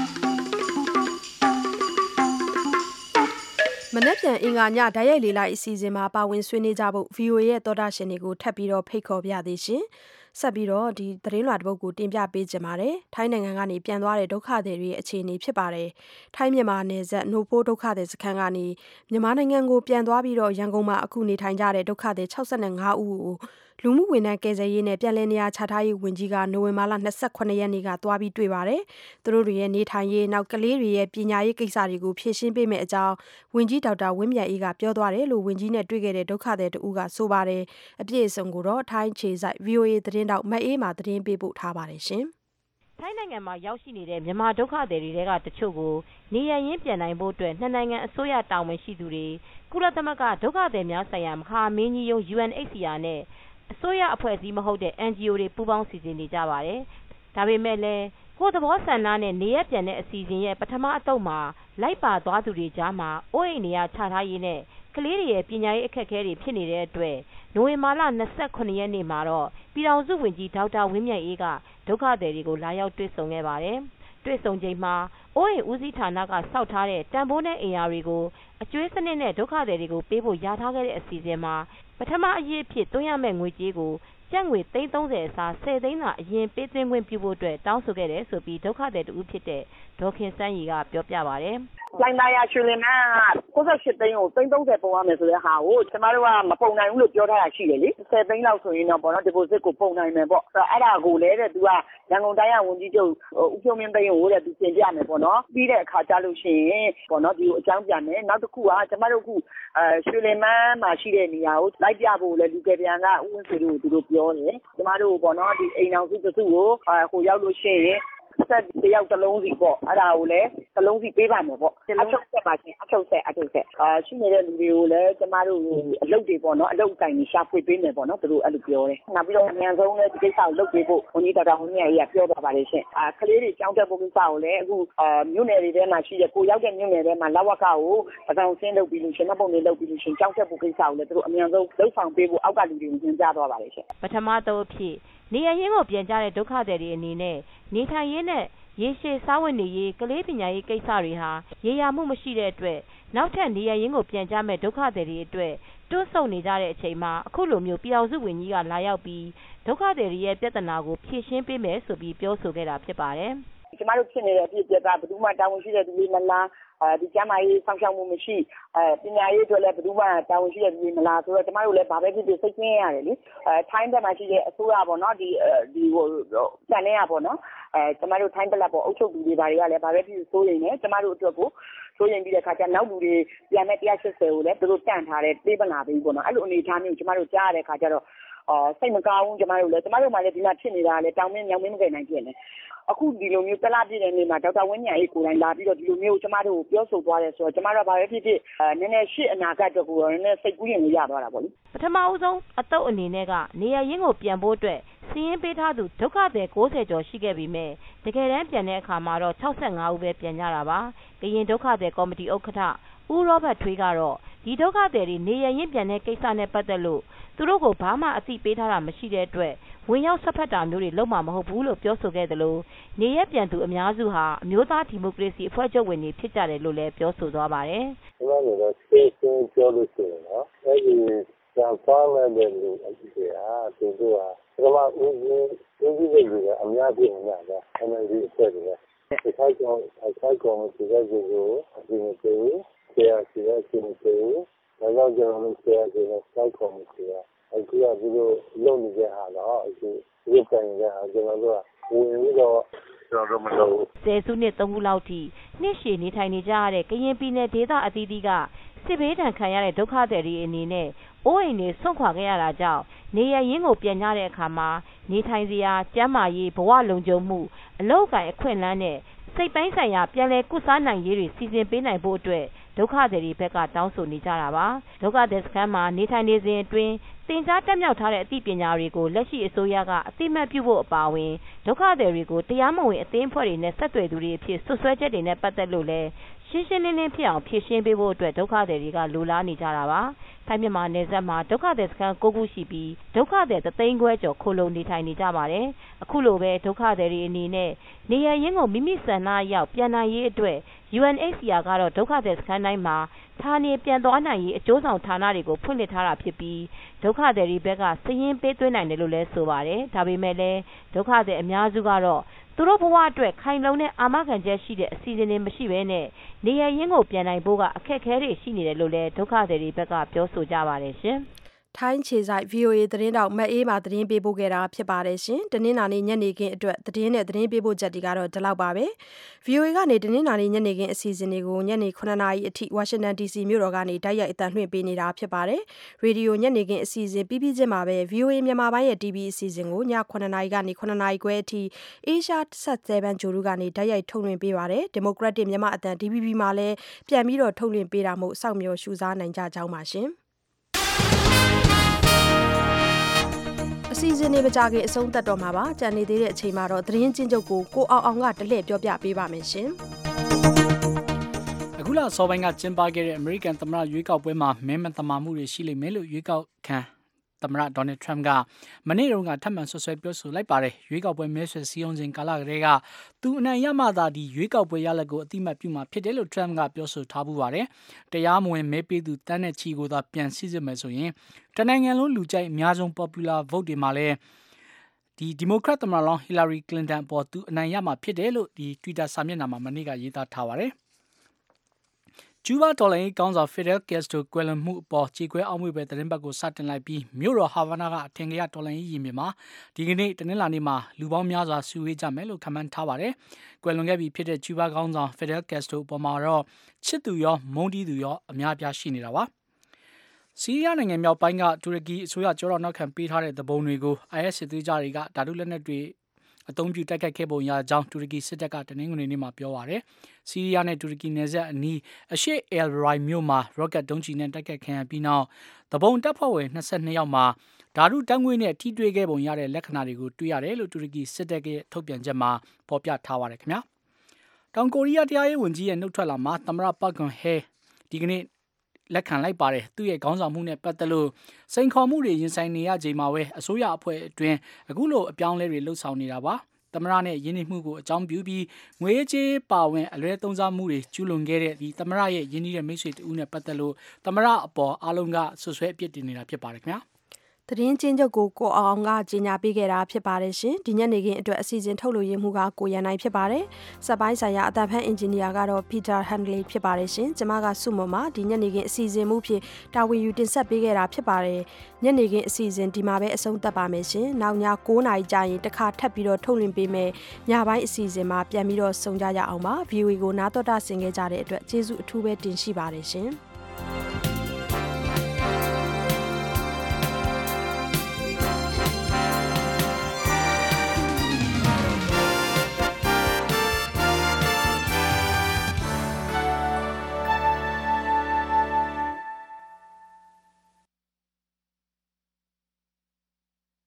မနက်ဖြန်အင်္ဂါညဓာတ်ရိုက်လေလိုက်အစီအစဉ်မှာပါဝင်ဆွေးနွေးကြဖို့ ဗီအိုအေ ရဲ့သောတာရှင်တွေကိုထပ်ပြီးတော့ဖိတ်ခေါ်ပြသေးရှင်။ဆက်ပြီးတော့ဒီသတင်းလွှာတစ်ပုဒ်ကိုတင်ပြပေးကြပါမယ်။ထိုင်းနိုင်ငံကနေပြန်သွားတဲ့ဒုက္ခသည်တွေရဲ့အခြေအနေဖြစ်ပါတယ်။ထိုင်းမြန်မာနယ်စပ်နိုဖိုးဒုက္ခသည်စခန်းကနေမြန်မာနိုင်ငံကိုပြန်သွားပြီးတော့ရန်ကုန်မှာအခုနေထိုင်ကြတဲ့ဒုက္ခသည်sixty-fiveဦးကိုလူမှုဝန်ထမ်းကယ်ဆယ်ရေးနဲ့ပြည်내နေရာချထားရေးဝန်ကြီးကနိုဝင်ဘာလtwenty-eightရက်နေ့ကသွားပြီးတွေ့ပါတယ်။သူတို့တွေရဲ့နေထိုင်ရေးနောက်ကလေးတွေရဲ့ပညာရေးကိစ္စတွေကိုဖြေရှင်းပေးမယ်အကြောင်းဝန်ကြီးဒေါက်တာဝင်းမြတ်အေးကပြောသွားတယ်လို့ဝန်ကြီးနဲ့တွေ့ခဲ့တဲ့ဒုက္ခသည်တဦးကဆိုပါတယ်။အပြည့်အစုံကိုတော့ထိုင်းခြေစိုက် ဗီအိုအေ သတင်းတောက်မအေးမာသတင်းပေးပို့ထားပါတယ်ရှင်။ထိုင်းနိုင်ငံမှာရောက်ရှိနေတဲ့မြန်မာဒုက္ခသည်တွေကတချို့ကိုနေရရင်းပြန်နိုင်ဖို့အတွက်နှစ်နိုင်ငံအစိုးရတာဝန်ရှိသူတွေကုလသမဂ္ဂဒုက္ခသည်များဆိုင်ရာမဟာမင်းကြီးရုံး U N H C R နဲ့အစိုးရအဖွဲ့အစည်းမဟုတ်တဲ့ N G O တွေပူးပေါင်းစီစဉ်နေကြပါတယ်။ဒါပေမဲ့လည်းကိုယ်သဘောဆန္ဒနဲ့နေရပြန်တဲ့အစီအစဉ်ရဲ့ပထမအသုတ်မှာလိုက်ပါသွားသူတွေကြားမှာအိုးအိမ်နေရာချထားရေးနဲ့ကလေးတွေရဲ့ပညာရေးအခက်အခဲတွေဖြစ်နေတဲ့အတွက်နိုဝင်ဘာလtwenty-eightရက်နေ့မှာတော့ပြည်ထောင်စုဝန်ကြီးဒေါက်တာဝင်းမြတ်အေးကဒုက္ခသည်တွေကိုလာရောက်တွေ့ဆုံခဲ့ပါတယ်။တွေ့ဆုံချိန်မှာအိုးအိမ်ဦးစီးဌာနကစောက်ထားတဲ့တန်ဖိုးနဲ့အင်အားတွေကိုအကျွေးစနစ်နဲ့ဒုက္ခသည်တွေကိုပေးဖို့ရထားခဲ့တဲ့အစီအစဉ်မှာပထမအရေးအဖြစ်သွင်းရမယ့်ငွေကြေးကိုကျပ်ငွေသိန်းthirtyအစားtenသိန်းသာအရင်ပေးသွင်းခွင့်ပြုဖို့အတွက်တောင်းဆိုခဲ့တယ်ဆိုပြီးဒုက္ခသည်တူဖြစ်တဲ့ဒေါ်ခင်စန်းရီကပြောပြပါတယ်။လိုင်းသားရရွှေလင်မန်းကninety-eightသိန်းကိုသိန်းthirtyပုံရမယ်ဆိုတဲ့ဟာကိုကျမတို့ကမပုံနိုင်ဘူးလို့ပြောထားတာရှိတယ်လေtenသိန်းလောက်ဆိုရင်တော့ပေါ့နော် deposit ကိုပုံနိုင်မယ်ပေါ့အဲ့ဒါကိုလည်းတဲ့သူကရန်ကုန်တိုင်းကဝန်ကြီးချုပ်ဦးဖြိုးမင်းသိန်းကိုတဲ့သူပြင်ပြမယ်ပေါ့နော်ပြီးတဲ့အခါကျလို့ရှိရင်ပေါ့နော်ဒီကိုအကြောင်းပြန်မယ်နောက်တစ်ခုကကျမတို့ခုအဲရွှေလင်မန်းမှာရှိတဲ့နေရာကိုလိုက်ပြဖို့လည်းလူကယ်ပြန်ကဥဝင်းဆွေတို့သူတို့ပြောတယ်ကျမတို့ပေါ့နော်ဒီအိမ်အောင်စုတစုကိုဟိုရောက်လို့ရှိရင်ဆက်တယောက်တစ်လုံးစီပေါ့အဲ့ဒါကိုလည်းတစ်လုံးစီပေးပါမယ်ပေါ့အချုပ်ဆက်ပါချင်းအချုပ်ဆက်အချုပ်ဆက်အာရှိနေတဲ့လူတွေကိုလည်းကျမတို့အလုပ်တွေပေါ့နော်အလုပ်အတိုင်းရှာဖွေပေးမယ်ပေါ့နော်သူတို့အဲ့လိုပြောတယ်နောက်ပြီးတော့အမြန်ဆုံးလည်းဒီကိစ္စကိုလုပ်ပေးဖို့ဝန်ကြီးဒေါက်တာဝင်းမြတ်အေးကပြောသွားပါတယ်ရှင်အာကလေးတွေကြောင်းတက်ဖို့ကိစ္စကိုလည်းအခုအာမြို့နယ်တွေထဲမှာရှိတဲ့ကိုရောက်တဲ့မြို့နယ်ထဲမှာလဝကကိုပထောင်ဆင်းလုပ်ပြီးလို့ရှင်မှတ်ပုံတွေလုပ်ပြီးလို့ရှင်ကြောင်းတက်ဖို့ကိစ္စကိုလည်းသူတို့အမြန်ဆုံးလုပ်ဆောင်ပေးဖို့အောက်ကလူတွေကိုညွှန်ကြားသွားပါတယ်ရှင်ပထမတော့အဖြစ်နေရရင်းကိုပြန်ကြတဲ့ဒုက္ခသည်တွေအနေနဲ့နေထိုင်ရေးနဲ့ရေရှည်စားဝတ်နေရေးကလေးပညာရေးကိစ္စတွေဟာရေရာမှုမရှိတဲ့အတွက်နောက်ထပ်နေရရင်းကိုပြန်ကြမဲ့ဒုက္ခသည်တွေအတွက်တွန်းဆုတ်နေကြတဲ့အချိန်မှာအခုလိုမျိုးပြည်တော်စုဝန်ကြီးကလာရောက်ပြီးဒုက္ခသည်တွေရဲ့ပြဿနာကိုဖြေရှင်းပေးမယ်ဆိုပြီးပြောဆိုခဲ့တာဖြစ်ပါတယ်ကျမတို့ဖြစ်နေတဲ့အဖြစ်အပျက်ကဘယ်သူမှတာဝန်ရှိတဲ့သူတွေမလားအဲဒီကျမကြီးဆောင်ရှောက်မှုမရှိအဲပညာရေးအတွက်လည်းဘယ်သူမှတာဝန်ရှိတဲ့သူတွေမလားဆိုတော့ကျမတို့လည်းဘာပဲဖြစ်ဖြစ်စိတ်ကျဉ်ရတယ်လေအဲထိုင်းဘက်မှာရှိတဲ့အစိုးရပေါ့နော်ဒီဒီဟိုတန်နေရပေါ့နော်အဲကျမတို့ထိုင်းဘက်လက်ပေါ့အုပ်ချုပ်သူတွေဘာတွေကလည်းဘာပဲဖြစ်ဖြစ်စိုးရိမ်နေကျမတို့အတွက်ကိုစိုးရိမ်ပြီးတဲ့ခါကျနောက်လူတွေပြန်မဲ့one eightyကိုလည်းသူတို့တန့်ထားတယ်ပြေးပနာပေးပေါ့နော်အဲ့လိုအနေအထားမျိုးကျမတို့ကြားရတဲ့ခါကျတော့အော်စိတ်မကောင်းဘူးကျမတို့လည်းကျမတို့မှလည်းဒီမှာဖြစ်နေတာလည်းတောင်းမင်းညောင်မင်းမကြိုင်နိုင်ဖြစ်နေအခုဒီလိုမျိုးတလားပြည့်တဲ့နေ့မှာဒေါက်တာဝင်းမြတ်အေးကိုယ်တိုင်လာပြီးတော့ဒီလိုမျိုးကျမတို့ပြောဆိုသွားတယ်ဆိုတော့ကျမတို့ကဘာပဲဖြစ်ဖြစ်နည်းနည်းရှေ့အနာဂတ်အတွက်ကိုတော့နည်းနည်းစိတ်ကူးရင်ကိုရသွားတာပေါ့လေပထမအဦးဆုံးအတုပ်အနေနဲ့ကနေရရင်းကိုပြန်ဖို့အတွက်စီးရင်ပေးထားသူဒုက္ခသည်ninetyကျော်ရှိခဲ့ပြီမဲ့တကယ်တမ်းပြန်တဲ့အခါမှာတော့sixty-fiveဦးပဲပြန်ကြတာပါကရင်ဒုက္ခသည်ကော်မတီဥက္ကဋ္ဌဦးရောဘတ်ထွေးကတော့ဒီဒုက္ခသည်တွေနေရရင်ပြန်တဲ့ကိစ္စနဲ့ပတ်သက်လို့သူတို့ကိုဘာမှအသိပေးထားတာမရှိတဲ့အတွက်ဝင်ရောက်ဆက်ဖက်တာမျိုးတွေလုပ်မှာမဟုတ်ဘူးလို့ပြောဆိုခဲ့သလိုနေရပြန်သူအများစုဟာအမျိုးသားဒီမိုကရေစီအဖွဲ့ချုပ်ဝင်တွေဖြစ်ကြတယ်လို့လည်းပြောဆိုသွားပါတယ်။ကျွန်တော်တို့ဆေးဆေးပြောလို့ရှိရင်နော်အဲဒီကြောင်ကောင်းတဲ့လူအကြီးကြီးဟာသူတို့ဟာဘာမှဦးဦးဦးကြီးတွေကအများကြီးနေတာပဲ။ energy ဆက်တယ်။ဒီခိုင်ကောင်ခိုင်ကောင်ကိုကြည့်ကြည့်လို့ဒီနေ့ကိုဆရာဆရာဆရာကိုဒါကြောင့်ကျွန်တော်တို့ဆရာဆရာစိုက်ကောင်ကိုဆရာအခုကဒီလိုလုပ်နေကြတာတော့အခုဒီပြန်ကြတာကျွန်တော်တို့ကဝင်ပြီးတော့ကျွန်တော်တို့မလုပ်ဆယ်စုနှစ်သုံးခုလောက်ထိနှစ်ရှည်နေထိုင်နေကြရတဲ့ကရင်ပြည်နယ်ဒေသအသီးသီးကစစ်ဘေးဒဏ်ခံရတဲ့ဒုက္ခသည်တွေအနေနဲ့အိုးအိမ်တွေဆွန့်ခွာခဲ့ရတာကြောင့်နေရရင်းကိုပြန်ကြတဲ့အခါမှာနေထိုင်စရာကျန်းမာရေးဘဝလုံခြုံမှုအလုပ်အကိုင်အခွင့်အလမ်းနဲ့စိတ်ပိုင်းဆိုင်ရာပြန်လည်ကုစားနိုင်ရေးတွေစီစဉ်ပေးနိုင်ဖို့အတွက်ဒုက္ခသည်တွေဘက်ကတောင်းဆိုနေကြတာပါဒုက္ခသည်စခန်းမှာနေထိုင်နေစဉ်အတွင်းသင်ကြားတက်မြောက်ထားတဲ့အသိပညာတွေကိုလက်ရှိအစိုးရကအသိမှတ်ပြုဖို့အပါအဝင်ဒုက္ခသည်တွေကိုတရားမဝင်အသင်းအဖွဲ့တွေနဲ့ဆက်သွယ်သူတွေအဖြစ်ဆွဆွဲချက်တွေနဲ့ပတ်သက်လို့လည်းရှင်းရှင်းလင်းလင်းဖြစ်အောင်ဖြေရှင်းပေးဖို့အတွက်ဒုက္ခသည်တွေကလိုလားနေကြတာပါထိုင်းမြန်မာနယ်စပ်မှာဒုက္ခသည်စခန်း၉ခုရှိပြီးဒုက္ခသည်တသိန်းခွဲကျော်ခိုလုံနေထိုင်နေကြပါတယ်အခုလိုပဲဒုက္ခသည်တွေအနေနဲ့နေရရင်းကိုမိမိဆန္ဒရောက်ပြန်နိုင်ရေးအတွက် ယူအန်အိတ်စီအာ ကတော့ဒုက္ခသည်စခန်းတိုင်းမှာဌာနေပြန်သွားနိုင်ရေးအကျိုးဆောင်ဌာနတွေကိုဖွင့်လှစ်ထားတာဖြစ်ပြီးဒုက္ခသည်တွေဘက်ကစည်ရင်းပေးသွင်းနိုင်တယ်လို့လည်းဆိုပါတယ်ဒါပေမဲ့လည်းဒုက္ခသည်အများစုကတော့သူတို့ဘဝအတွက်ခိုင်လုံတဲ့အာမခံချက်ရှိတဲ့အစီအစဉ်တွေမရှိဘဲနဲ့နေရရင်းကိုပြန်နိုင်ဖို့ကအခက်အခဲတွေရှိနေတယ်လို့လည်းဒုက္ခသည်တွေဘက်ကပြောဆိုကြပါတယ်ရှင်ထိုင်းခြေဆိုင် ဗီအိုအေ သတင်းတောက်မအေးမာသတင်းပေးပို့ခဲ့တာဖြစ်ပါတယ်ရှင်။တနင်္လာနေ့ညနေခင်းအတွက်သတင်းနဲ့သတင်းပေးပို့ချက်တွေကတော့ဒီလောက်ပါပဲ။ ဗီအိုအေ ကနေတနင်္လာနေ့ညနေခင်းအစီအစဉ်တွေကိုညနေ9နာရီအထိဝါရှင်တန် ဒီစီ မြို့တော်ကနေတိုက်ရိုက်အသံလွှင့်ပေးနေတာဖြစ်ပါတယ်။ရေဒီယိုညနေခင်းအစီအစဉ်ပြီးပြီးချင်းမှာပဲ ဗီအိုအေ မြန်မာပိုင်းရဲ့ တီဗီ အစီအစဉ်ကိုည9နာရီကနေ9နာရီခွဲအထိ Asia seven ဂျိုရူကနေတိုက်ရိုက်ထုတ်လွှင့်ပေးပါတယ်။ Democratic မြန်မာအသံ ဒီ ဗီ ဘီ မှာလည်းပြန်ပြီးတော့ထုတ်လွှင့်ပေးတာမို့စောင့်မျှော်ရှုစားနိုင်ကြကြောင်းပါရှင်။အစီအစဉ်တွေမကြခင်အဆုံးသတ်တော့မှာပါကြံနေသေးတဲ့အချိန်မှာတော့သတင်းချင်းချုပ်ကိုကိုအောင်အောင်ကတလှည့်ပြောပြပေးပါမယ်ရှင်အခုလစောပိုင်းကကျင်းပခဲ့တဲ့အမေရိကန်သမ္မတရွေးကောက်ပွဲမှာမဲမသမာမှုတွေရှိလိမ့်မယ်လို့ရွေးကောက်ခံသမ္မတဒေါ်နယ်ထရမ့်ကမနေ့တုန်းကထပ်မံဆွဆွဲပြောဆိုလိုက်ပါတယ်ရွေးကောက်ပွဲမဲဆွယ်စည်းရုံးစဉ်ကာလကတည်းကသူအနိုင်ရမှသာဒီရွေးကောက်ပွဲရလဒ်ကိုအတိမတ်ပြုမှာဖြစ်တယ်လို့ထရမ့်ကပြောဆိုထားပူပါတယ်တရားမဝင်မဲပေးသူတန်းတဲ့ချီကိုသာပြန်စစ်စစ်မယ်ဆိုရင်တနိုင်ငံလုံးလူကြိုက်အများဆုံး popular vote တွေမှာလည်းဒီဒီမိုကရက်သမ္မတလောင်းဟီလာရီကလင်တန်ပေါ်သူအနိုင်ရမှာဖြစ်တယ်လို့ဒီ Twitter စာမျက်နှာမှာမနေ့ကရေးသားထားပါတယ်ကျူးဘာတော်လိုင်းကောင်းဆောင်ဖီဒယ်ကက်စတိုကွယ်လွန်မှုအပေါ်ကြေကွဲအောင်မွေပဲသတင်းပတ်ကိုစတင်လိုက်ပြီးမြို့တော်ဟာဗာနာကအထင်ကရတော်လိုင်းရင်ပြင်မှာဒီကနေ့တနင်္လာနေ့မှာလူပေါင်းများစွာစုဝေးကြမယ်လို့ခန့်မှန်းထားပါတယ်။ကွယ်လွန်ခဲ့ပြီဖြစ်တဲ့ကျူးဘာကောင်းဆောင်ဖီဒယ်ကက်စတိုအပေါ်မှာတော့ချစ်သူရောမုန်းတီးသူရောအများပြားရှိနေတာပါ။ဆီးရီးယားနိုင်ငံမြောက်ပိုင်းကတူရကီအစိုးရကြောတော်နောက်ခံပေးထားတဲ့သဘုံတွေကို အိုင်အက်စ်စစ်သွေးကြတွေကဓာတုလက်နက်တွေအသုံးပြုတိုက်ခိုက်ခဲ့ပုံရကြောင်းတူရကီစစ်တပ်ကတနင်္ဂနွေနေ့မှာပြောပါရယ်ဆီးရီးယားနဲ့တူရကီနယ်စပ်အနီးအရှေ့အယ်ရိုင်မြို့မှာရော့ကတ်ဒုံးကျည်နဲ့တိုက်ခိုက်ခံရပြီးနောက်သဘုံတပ်ဖွဲ့ဝင်နှစ်၂ယောက်မှာဓာတုတံငွေနဲ့ထိတွေ့ခဲ့ပုံရတဲ့လက္ခဏာတွေကိုတွေ့ရတယ်လို့တူရကီစစ်တပ်ရဲ့ထုတ်ပြန်ချက်မှာဖော်ပြထားပါတယ်ခင်ဗျာတောင်ကိုရီးယားတရားရေးဝန်ကြီးရဲ့နှုတ်ထွက်လာမှာသမ္မတပတ်ကွန်ဟဲဒီကနေ့လက်ခံလိုက်ပါတယ်သူ့ရဲ့ခေါင်းဆောင်မှုနဲ့ပတ်သက်လို့စိန်ခေါ်မှုတွေရင်ဆိုင်နေရချိန်မှာပဲအစိုးရအဖွဲ့အတွင်းအခုလိုအပြောင်းလဲတွေလှုပ်ဆောင်နေတာပါသမ္မတနဲ့ယင်းနှိမ့်မှုကိုအကြောင်းပြုပြီးငွေကြေးပါဝင်အလွဲသုံးစားမှုတွေကျူးလွန်ခဲ့တဲ့ဒီသမ္မတရဲ့ယင်းနှိမ့်တဲ့မိတ်ဆွေတူနဲ့ပတ်သက်လို့သမ္မတအပေါ်အားလုံးကဆွဆွဲအပြစ်တင်နေတာဖြစ်ပါတယ်ခင်ဗျာသတင်းချင်းချုပ်ကိုကိုအောင်ကကြီးညာပေးခဲ့တာဖြစ်ပါတယ်ရှင်ဒီညနေခင်းအတွက်အစီအစဉ်ထုတ်လို့ရမှုကကိုရန်နိုင်ဖြစ်ပါတယ်စက်ပိုင်းဆိုင်ရာအတန်ဖန်အင်ဂျင်နီယာကတော့ Peter Handley ဖြစ်ပါတယ်ရှင်ကျွန်မကစုမမဒီညနေခင်းအစီအစဉ်မှုဖြစ်တာဝန်ယူတင်ဆက်ပေးခဲ့တာဖြစ်ပါတယ်ညနေခင်းအစီအစဉ်ဒီမှာပဲအဆုံးသတ်ပါမယ်ရှင်နောက်ည9နာရီကြာရင်တစ်ခါထပ်ပြီးတော့ထုတ်လွှင့်ပေးမယ်ညပိုင်းအစီအစဉ်မှာပြန်ပြီးတော့ဆုံကြရအောင်ပါ ဗီအိုအေ ကိုနားတော်တာဆင်ခဲ့ကြတဲ့အတွက်ကျေးဇူးအထူးပဲတင်ရှိပါတယ်ရှင်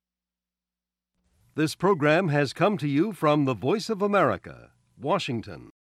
This program has come to you from the Voice of America, Washington.